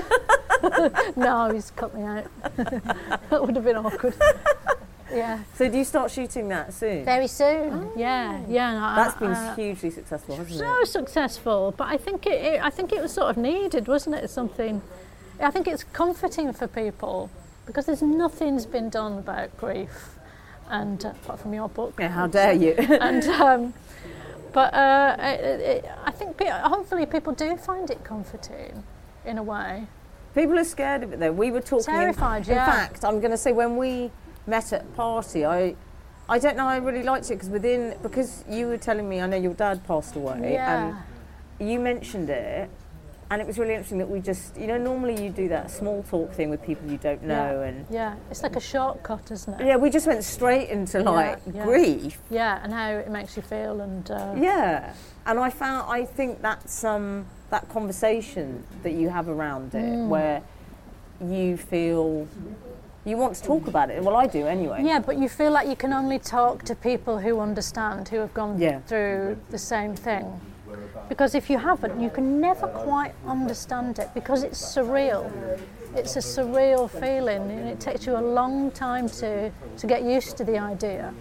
No, he's cut me out. That would have been awkward. Yeah. So do you start shooting that soon? Very soon. Yeah. No, that's been hugely successful, hasn't it? So successful, but I think it was sort of needed, wasn't it? Something. I think it's comforting for people because nothing's been done about grief, and apart from your book. Yeah, how dare you? And but I think hopefully people do find it comforting, in a way. People are scared of it though. We were talking. Terrified. In fact, I'm going to say when we met at a party, I don't know. I really liked it because you were telling me. I know your dad passed away, and you mentioned it, and it was really interesting that we just, normally you do that small talk thing with people you don't know, and it's like a shortcut, isn't it? Yeah, we just went straight into grief. Yeah, and how it makes you feel, and and I think that's that conversation that you have around it, where you feel. You want to talk about it. Well, I do anyway. Yeah, but you feel like you can only talk to people who understand, who have gone through the same thing. Because if you haven't, you can never quite understand it because it's surreal. It's a surreal feeling, and it takes you a long time to get used to the idea.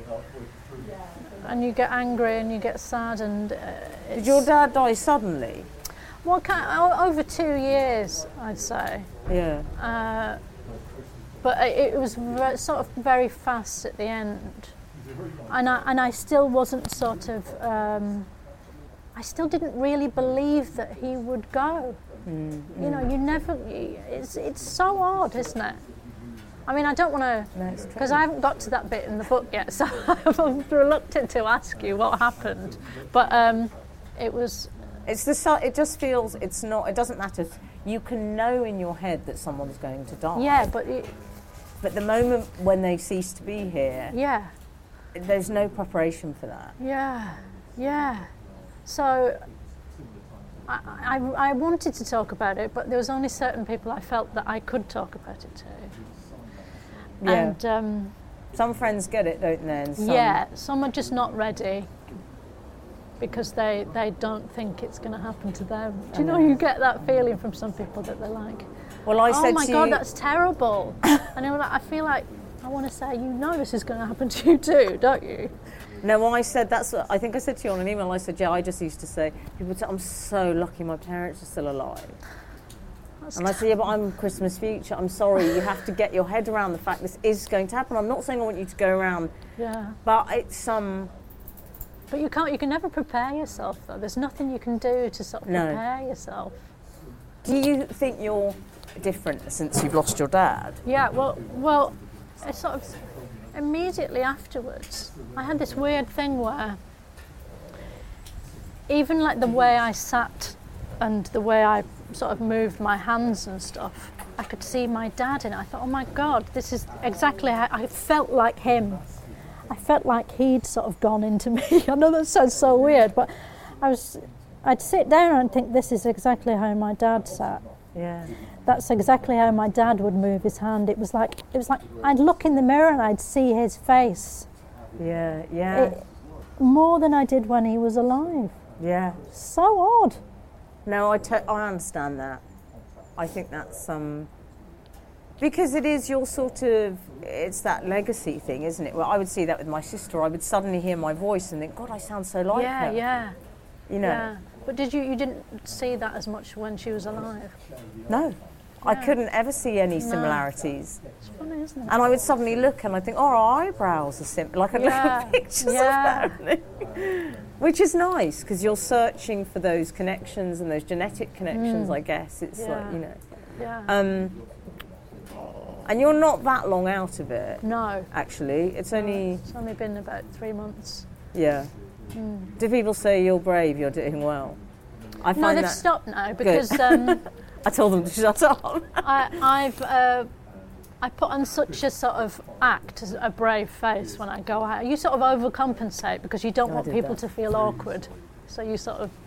And you get angry and you get sad. And did your dad die suddenly? Well, over 2 years, I'd say. Yeah. But it was sort of very fast at the end, and I still wasn't sort of. I still didn't really believe that he would go. You know, you never. It's so odd, isn't it? I mean, I don't want to, because I haven't got to that bit in the book yet, so I'm reluctant to ask you what happened. But it was. It just feels. It's not. It doesn't matter. You can know in your head that someone's going to die. Yeah, but the moment when they cease to be here, there's no preparation for that. Yeah. So I wanted to talk about it, but there was only certain people I felt that I could talk about it to. Yeah. And some friends get it, don't they? And some are just not ready because they don't think it's going to happen to them. Do you know, you get that feeling from some people that they're like, well, I said oh my God, that's terrible. And I feel like, I want to say, this is going to happen to you too, don't you? No, I said, I think I said to you on an email, I said, I just used to say, people say, I'm so lucky my parents are still alive. And I said, but I'm Christmas future. I'm sorry, you have to get your head around the fact this is going to happen. I'm not saying I want you to go around, but it's But you can never prepare yourself though. There's nothing you can do to sort of prepare yourself. Do you think you're different since you've lost your dad? Yeah, well, it's sort of immediately afterwards, I had this weird thing where even like the way I sat and the way I sort of moved my hands and stuff, I could see my dad in it. I thought, oh my God, this is exactly how I felt like him. I felt like he'd sort of gone into me. I know that sounds so weird, but I'd sit down and think, this is exactly how my dad sat. Yeah. That's exactly how my dad would move his hand. It was like I'd look in the mirror and I'd see his face. Yeah. More than I did when he was alive. Yeah. So odd. No, I understand that. I think that's because it is your sort of, it's that legacy thing, isn't it? Well, I would see that with my sister. I would suddenly hear my voice and think, God, I sound so like her. Yeah. You know. Yeah. But you didn't see that as much when she was alive? No. Yeah. I couldn't ever see any similarities. It's funny, isn't it? And I would suddenly look and I think, oh, her eyebrows are similar. Like I'd look at pictures of her. Which is nice, because you're searching for those connections and those genetic connections, I guess. It's like, you know. Yeah. And you're not that long out of it. No. Actually. It's only been about 3 months. Yeah. Do people say you're brave, you're doing well? I find they've that stopped now because I told them to shut up. I put on such a sort of act, a brave face when I go out. You sort of overcompensate because you don't want people to feel awkward. So you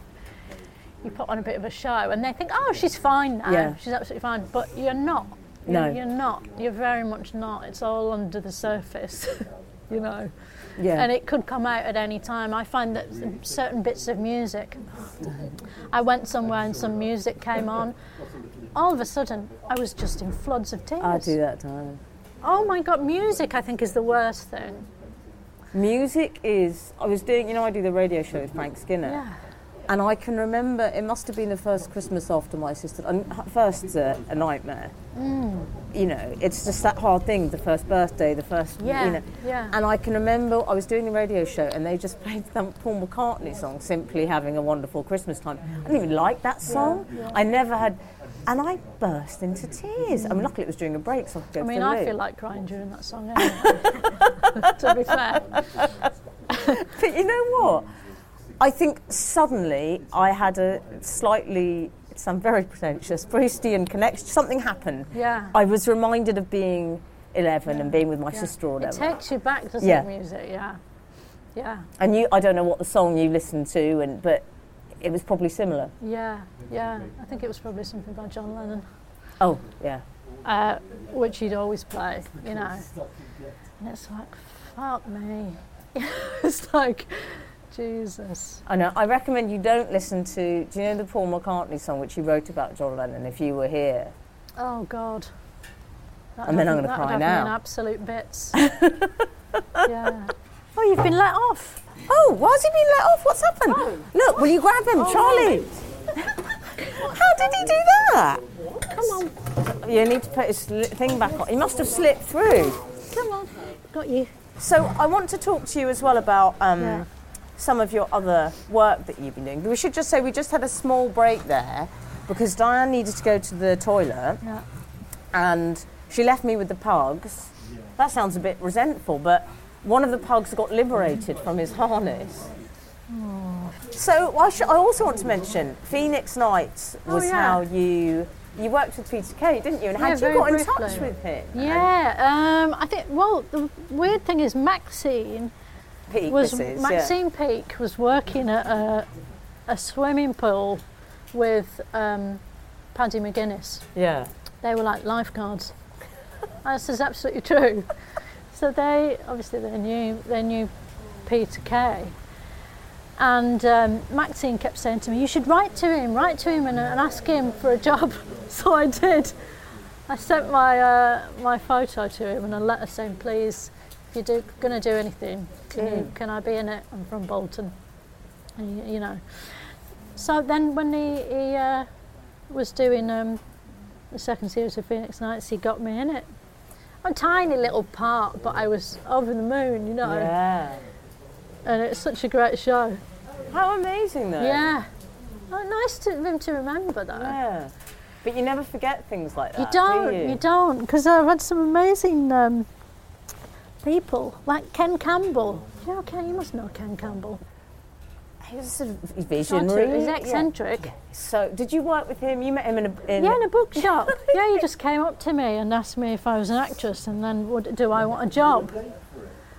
put on a bit of a show and they think, oh, she's fine now. Yeah. She's absolutely fine. But you're not. No. You're not. You're very much not. It's all under the surface, you know. Yeah. And it could come out at any time. I find that certain bits of music, I went somewhere and some music came on. All of a sudden, I was just in floods of tears. I do that time. Oh my God, music I think is the worst thing. Music is, I was doing, I do the radio show with Frank Skinner. Yeah. And I can remember, it must have been the first Christmas after my sister, and first it's a nightmare. You know, it's just that hard thing, the first birthday, the first, Yeah. And I can remember I was doing the radio show and they just played the Paul McCartney song, Simply Having a Wonderful Christmas Time. I didn't even like that song. Yeah. I never had, and I burst into tears. I mean, luckily it was during a break, so I could go to the loo. I feel like crying during that song anyway, to be fair. But you know what? I think suddenly I had a slightly, it sounds very pretentious, Proustian connection. Something happened. Yeah. I was reminded of being 11 and being with my sister or whatever. It takes you back, doesn't it, music? Yeah. And I don't know what the song you listened to, but it was probably similar. Yeah. I think it was probably something by John Lennon. Oh, yeah. Which he'd always play, And it's like, fuck me. It's like, Jesus. I know. I recommend you don't listen to, do you know the Paul McCartney song which he wrote about John Lennon, If You Were Here? Oh, God. And then I'm going to cry now. In absolute bits. Yeah. Oh, you've been let off. Oh, why has he been let off? What's happened? Oh. Look, will you grab him, Charlie? How did he do that? Come on. You need to put his thing back on. He must have slipped through. Come on. Got you. So I want to talk to you as well about some of your other work that you've been doing. We should just say we just had a small break there because Diane needed to go to the toilet and she left me with the pugs. That sounds a bit resentful, but one of the pugs got liberated from his harness. Oh. So I also want to mention Phoenix Nights was how you worked with Peter Kay, didn't you? And had you got in touch with him? Yeah, I think, the weird thing is Maxine Peake was working at a swimming pool with Paddy McGuinness. Yeah. They were like lifeguards. This is absolutely true. So they knew Peter Kay. And Maxine kept saying to me, you should write to him and ask him for a job. So I did. I sent my photo to him and a letter saying, please, if you're going to do anything, can I be in it? I'm from Bolton. And, So then when he was doing the second series of Phoenix Nights, he got me in it. A tiny little part, but I was over the moon, Yeah. And it's such a great show. How amazing, though. Yeah. Oh, nice of him to remember, though. Yeah. But you never forget things like that, You don't, because I've had some amazing people, like Ken Campbell. You must know Ken Campbell. He was a visionary. He's eccentric. Yeah. So, did you work with him? You met him in a bookshop. He just came up to me and asked me if I was an actress, and then do I want a job?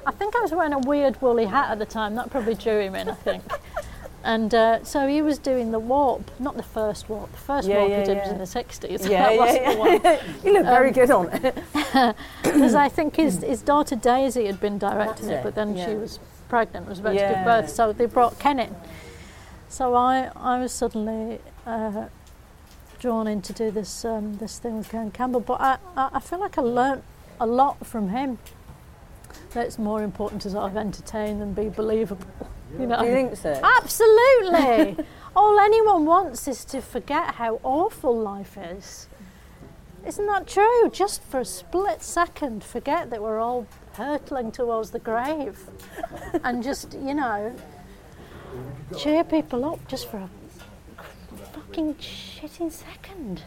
I think I was wearing a weird woolly hat at the time. That probably drew him in, I think. And so he was doing the warp, not the first warp. The first warp he did was in the 60s. That wasn't the one. You look very good on it. Because I think his daughter Daisy had been directing it, but then she was pregnant, was about to give birth, so they brought Ken in. So I was suddenly drawn in to do this thing with Ken Campbell. But I feel like I learnt a lot from him. That it's more important to sort of entertain than be believable. You know? Do you think so? Absolutely. All anyone wants is to forget how awful life is. Isn't that true? Just for a split second, forget that we're all hurtling towards the grave. And just, you know, cheer people up just for a fucking shitting second.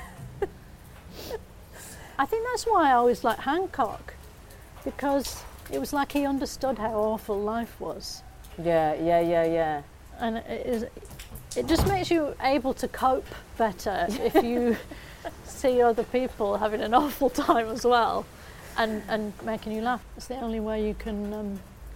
I think that's why I always liked Hancock, because it was like he understood how awful life was. Yeah. And it just makes you able to cope better if you see other people having an awful time as well and making you laugh. It's the only way you can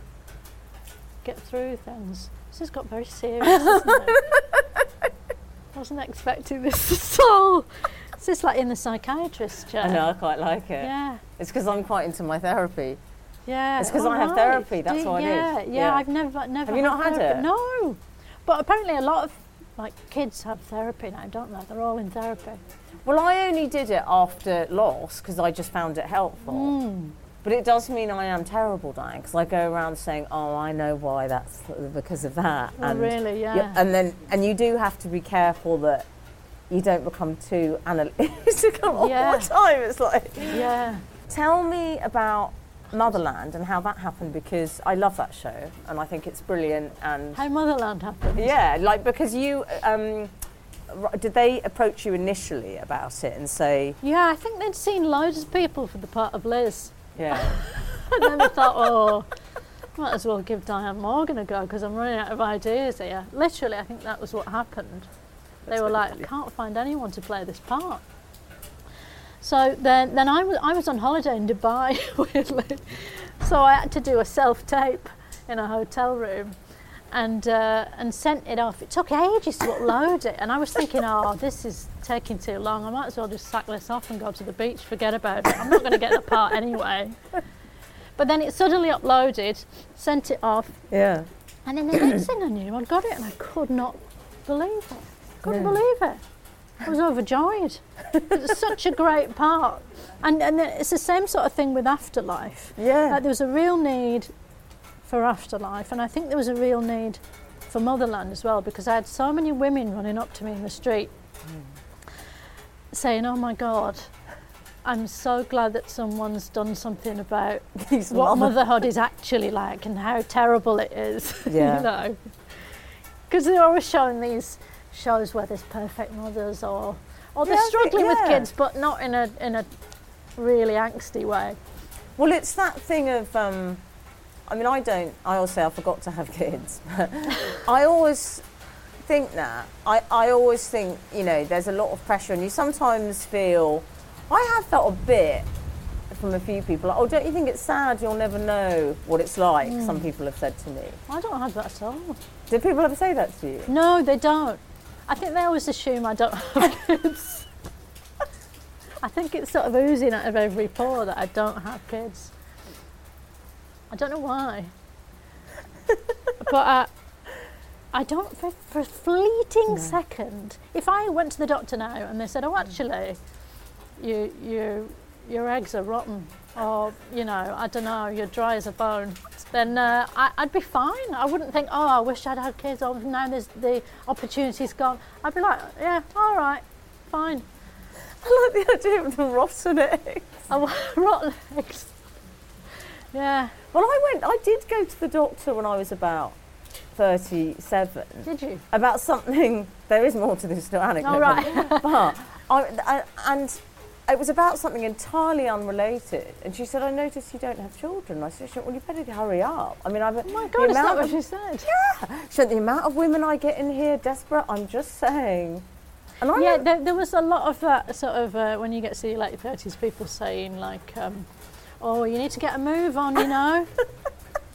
get through things. This has got very serious, isn't it? I wasn't expecting this at all. It's just like in the psychiatrist chair. I know, I quite like it. Yeah. It's because I'm quite into my therapy. Yeah. It's because I have therapy, that's what it is. Yeah, I've never Have you not had therapy. it? No. But apparently a lot of kids have therapy now, don't they? They're all in therapy. Well, I only did it after loss because I just found it helpful. But it does mean I am terrible, Diane, because I go around saying, "Oh, I know why. That's because of that." Oh, and really? Yeah. And you do have to be careful that you don't become too analytical all the time. It's like, Tell me about Motherland and how that happened, because I love that show and I think it's brilliant. And how Motherland happened? Yeah, like because you. Did they approach you initially about it and say? Yeah, I think they'd seen loads of people for the part of Liz. Yeah. And then they thought, oh, might as well give Diane Morgan a go because I'm running out of ideas here. Literally, I think that was what happened. They were like, I can't find anyone to play this part. So then I was on holiday in Dubai, weirdly. So I had to do a self-tape in a hotel room. And sent it off. It took ages to upload it, and I was thinking, oh, this is taking too long. I might as well just sack this off and go to the beach, forget about it. I'm not going to get the part anyway. But then it suddenly uploaded, sent it off. Yeah. And then the next thing I knew, I got it, and I could not believe it. Couldn't believe it. I was overjoyed. It was such a great part. And it's the same sort of thing with Afterlife. Yeah. Like, there was a real need for Afterlife, and I think there was a real need for Motherland as well, because I had so many women running up to me in the street saying, oh my God, I'm so glad that someone's done something about what motherhood is actually like and how terrible it is. Yeah. You know, because they're always showing these shows where there's perfect mothers or they're struggling with kids, but not in a really angsty way. Well, it's that thing of I mean, I always say I forgot to have kids, but I always think that. I always think, you know, there's a lot of pressure, and you sometimes feel, I have felt a bit from a few people, like, oh, don't you think it's sad you'll never know what it's like? Some people have said to me. I don't have that at all. Do people ever say that to you? No, they don't. I think they always assume I don't have kids. I think it's sort of oozing out of every pore that I don't have kids. I don't know why, but I don't, for a fleeting second, if I went to the doctor now and they said, oh, actually, your eggs are rotten, or, you know, I don't know, you're dry as a bone, then I'd be fine. I wouldn't think, oh, I wish I'd had kids, or now the opportunity's gone. I'd be like, yeah, all right, fine. I like the idea of the rotten eggs. Oh, rotten eggs. Yeah. Well, I did go to the doctor when I was about 37. Did you? About something, there is more to this anecdote. Oh, right. But and it was about something entirely unrelated. And she said, I noticed you don't have children. I said, well, you better hurry up. I mean, oh my God, is that what she said? Yeah. She said, the amount of women I get in here desperate, I'm just saying. And there was a lot of that sort of, when you get to your late 30s, people saying like, oh, you need to get a move on, you know.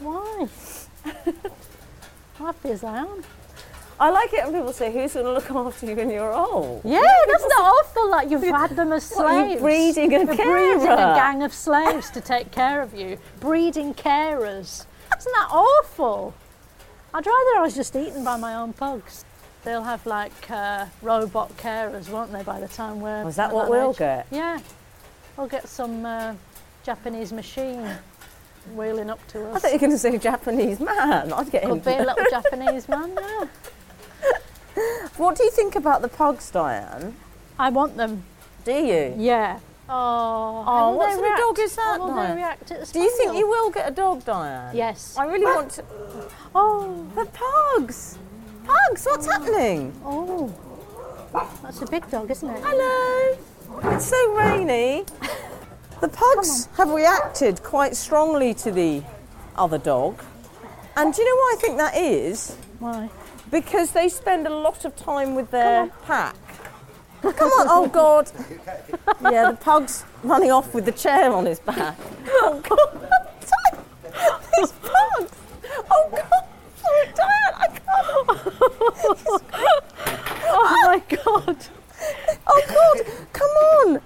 Why? Happy as I am. I like it when people say, who's going to look after you when you're old? Yeah, that's not awful. Like you've had them as slaves. What, are you breeding a You're breeding a carer? gang of slaves to take care of you. Breeding carers. Isn't that awful? I'd rather I was just eaten by my own pugs. They'll have like robot carers, won't they, by the time we're... Was that at what we'll age? get? Yeah. We'll get some Japanese machine wheeling up to us. I thought you were going to say Japanese man. I'd get him. Could be a little Japanese man, yeah. What do you think about the pugs, Diane? I want them. Do you? Yeah. Oh, what sort of dog is that, How will Diane? they react at the Do you think smell? you will get a dog, Diane? Yes. I really want to... Oh, The pugs! Pugs, what's happening? oh. That's a big dog, isn't it? Hello. It's so rainy. The pugs have reacted quite strongly to the other dog. And do you know why I think that is? Why? Because they spend a lot of time with their pack. Come on, oh God. Yeah, the pug's running off with the chair on his back. Oh God. These pugs. Oh God. Sorry, Diane, I can't. Oh my God. Oh God, come on.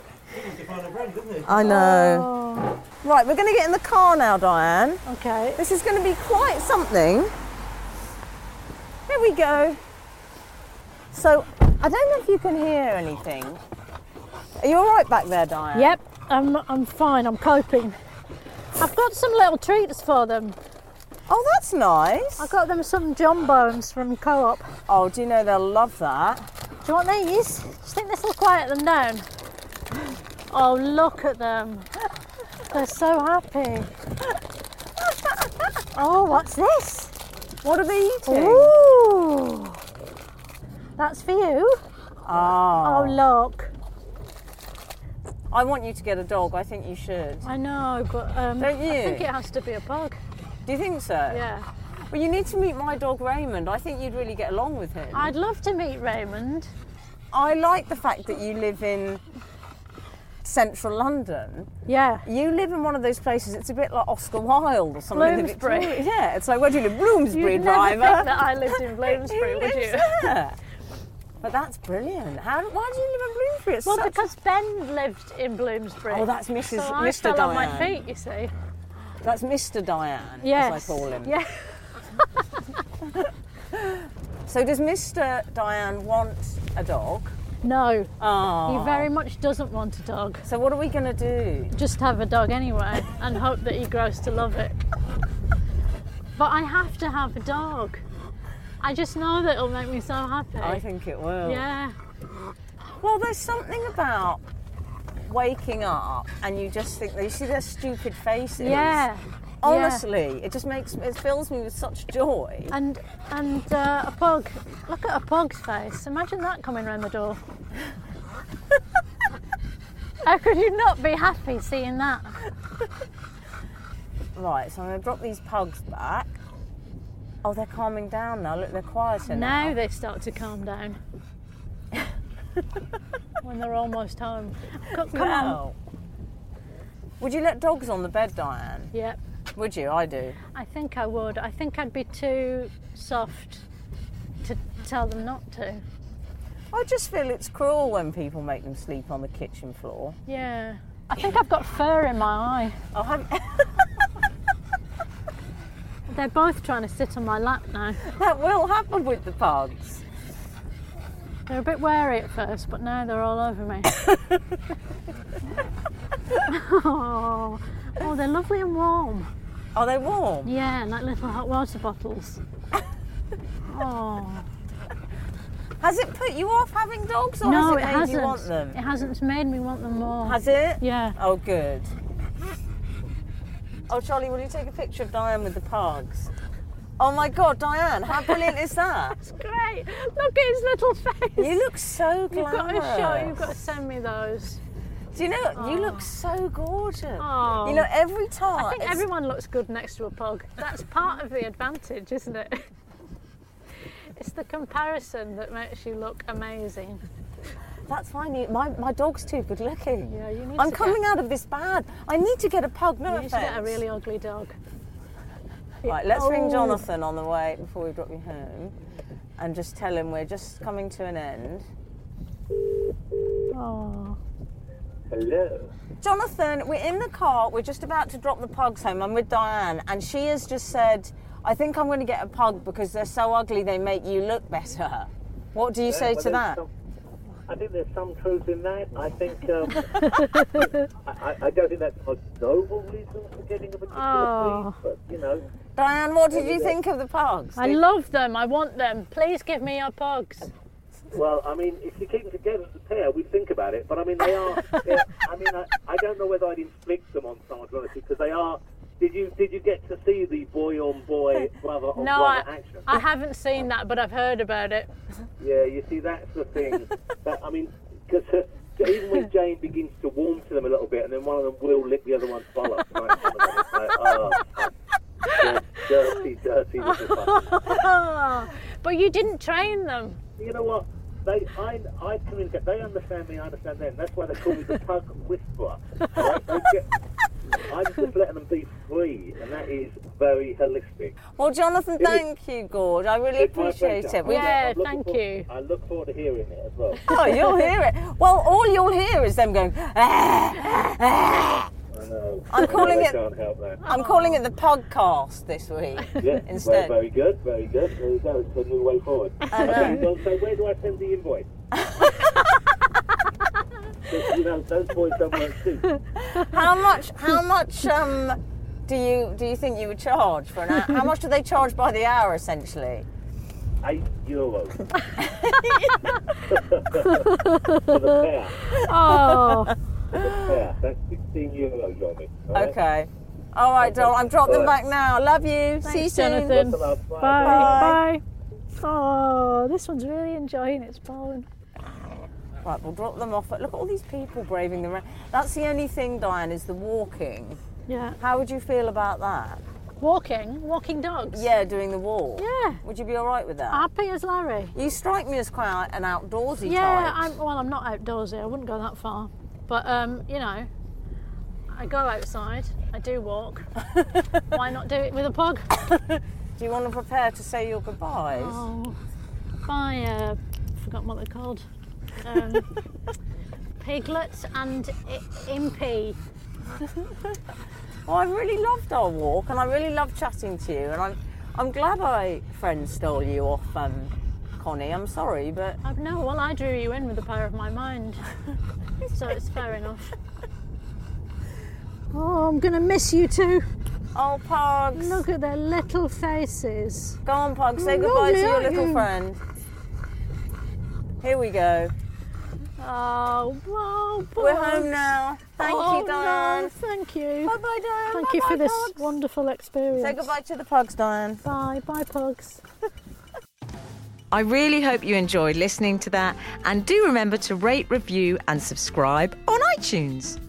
I know. Oh, Right, we're going to get in the car now, Diane. okay. This is going to be quite something. Here we go. So, I don't know if you can hear anything. Are you all right back there, Diane? Yep, I'm fine. I'm coping. I've got some little treats for them. Oh, that's nice. I got them some jumbones from Co-op. Oh, do you know they'll love that? Do you want these? Do you think this will quiet them down? Oh, look at them. They're so happy. Oh, what's this? What are they eating? Ooh. That's for you. Oh, Oh, look. I want you to get a dog. I think you should. I know, but Don't you? I think it has to be a pug. Do you think so? Yeah. Well, you need to meet my dog Raymond. I think you'd really get along with him. I'd love to meet Raymond. I like the fact that you live in central London. Yeah. You live in one of those places, it's a bit like Oscar Wilde or something. Bloomsbury. Yeah, it's like, where do you live? Bloomsbury, You'd driver. never think that I lived in Bloomsbury, He would you? lives there. But that's brilliant. Why do you live in Bloomsbury? It's Well, such... because Ben lived in Bloomsbury. Oh, that's Mrs. So I Mr. fell Diane. on my feet, you see. That's Mr. Diane, Yes. as I call him. Yeah. So does Mr. Diane want a dog? No, Oh. he very much doesn't want a dog. So what are we going to do? Just have a dog anyway and hope that he grows to love it. But I have to have a dog. I just know that it'll make me so happy. I think it will. Yeah. Well, there's something about waking up and you just think, you see their stupid faces. Yeah. Honestly, it fills me with such joy. And a pug. Look at a pug's face. Imagine that coming round the door. How could you not be happy seeing that? Right, so I'm going to drop these pugs back. Oh, they're calming down now. Look, they're quieter now. Now they start to calm down. When they're almost home. Come on. Now. Would you let dogs on the bed, Diane? Yeah, Would you? I do. I think I would. I think I'd be too soft to tell them not to. I just feel it's cruel when people make them sleep on the kitchen floor. Yeah. I think I've got fur in my eye. Oh, They're both trying to sit on my lap now. that will happen with the pugs. They're a bit wary at first, but now they're all over me. Oh, they're lovely and warm. Are they warm? Yeah, like little hot water bottles. Oh. Has it put you off having dogs, or No, has it made hasn't. you want them? It hasn't. It's made me want them more. Has it? Yeah. Oh, good. Oh, Charlie, will you take a picture of Diane with the pugs? Oh my God, Diane, how brilliant is that? It's great. Look at his little face. You look so You've glamorous. got to show. You've got to send me those. Do you know, you look so gorgeous. Oh. You know, every time. I think everyone looks good next to a pug. That's part of the advantage, isn't it? It's the comparison that makes you look amazing. That's fine. My dog's too good looking. Yeah, you need I'm to coming out of this bad. I need to get a pug, no You need to offence. get a really ugly dog. Right, let's ring Oh. Jonathan on the way before we drop you home and just tell him we're just coming to an end. Oh. Hello. Jonathan, we're in the car. We're just about to drop the pugs home. I'm with Diane, and she has just said, I think I'm going to get a pug because they're so ugly they make you look better. What do you say to that? I think there's some truth in that. I think I don't think that's a noble reason for getting a particular breed, but you know. Diane, what did you think of the pugs? I love them. I want them. Please give me your pugs. Well, I mean, if you keep them together as a pair, we'd think about it. But I mean, I don't know whether I'd inflict them on someone, honestly, because they are. Did you get to see the boy-on-boy, brother-on-brother action? I haven't seen that, but I've heard about it. Yeah, you see, that's the thing. Because even when Jane begins to warm to them a little bit, and then one of them will lick the other one's bollocks, right? It's like, oh, dirty little fuck. But you didn't train them. You know what? I communicate. They understand me. I understand them. That's why they call me the pug whisperer. Right? I'm just letting them be free, and that is very holistic. Well, Jonathan, thank you, Gord. I really It's my appreciate pleasure. it. Yeah, thank you. I look forward to hearing it as well. Oh, you'll hear it. Well, all you'll hear is them going. I know. I'm calling it. Can't help that. I'm calling it the Pugcast this week. Yeah, Instead. very good, very good. There you go. It's a new way forward. I know. Okay, well, so where do I send the invoice? You know, those boys don't work too. How much? Do you think you would charge for an hour? How much do they charge by the hour, essentially? €8 for the pair. Oh. For the pair. That's €16, Johnny. Right? Okay. All right, doll. I'm dropping them All right. back now. Love you. See you soon. Jonathan. Lots of love. Bye. Bye. Bye. Oh, this one's really enjoying its bone. Right, we'll drop them off. Look at all these people braving the rain. That's the only thing, Diane, is the walking. Yeah. How would you feel about that? Walking dogs. Yeah, doing the walk. Yeah. Would you be all right with that? Happy as Larry. You strike me as quite an outdoorsy Yeah, type. I'm not outdoorsy. I wouldn't go that far. But you know, I go outside. I do walk. Why not do it with a pug? Do you want to prepare to say your goodbyes? Oh, I forgot what they're called. Piglet and Impy. Well, I really loved our walk, and I really loved chatting to you, and I'm glad I friend stole you off Connie. I'm sorry, but No, well, I drew you in with the power of my mind, so it's fair enough. Oh, I'm gonna miss you too. oh, Pugs. Look at their little faces. Go on, Pug, say Lovely, goodbye to your aren't little you? friend. Here we go. Oh, wow. We're home now. Thank you, Diane. No, thank you. Bye-bye, Diane. Thank you Bye-bye, for this Pugs. wonderful experience. Say goodbye to the Pugs, Diane. Bye, Pugs. I really hope you enjoyed listening to that, and do remember to rate, review and subscribe on iTunes.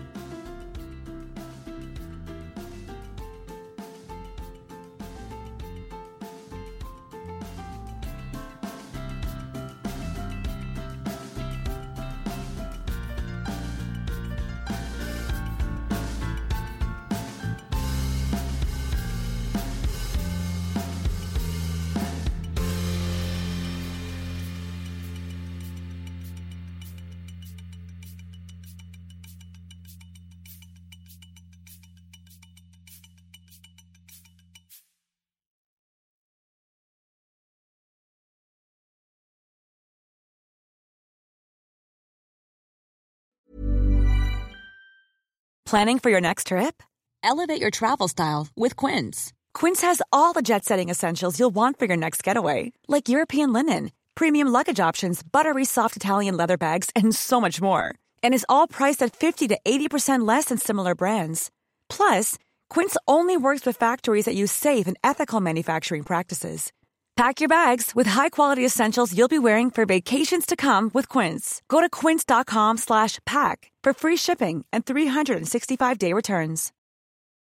Planning for your next trip? Elevate your travel style with Quince. Quince has all the jet-setting essentials you'll want for your next getaway, like European linen, premium luggage options, buttery soft Italian leather bags, and so much more. And is all priced at 50 to 80% less than similar brands. Plus, Quince only works with factories that use safe and ethical manufacturing practices. Pack your bags with high-quality essentials you'll be wearing for vacations to come with Quince. Go to quince.com/pack for free shipping and 365-day returns.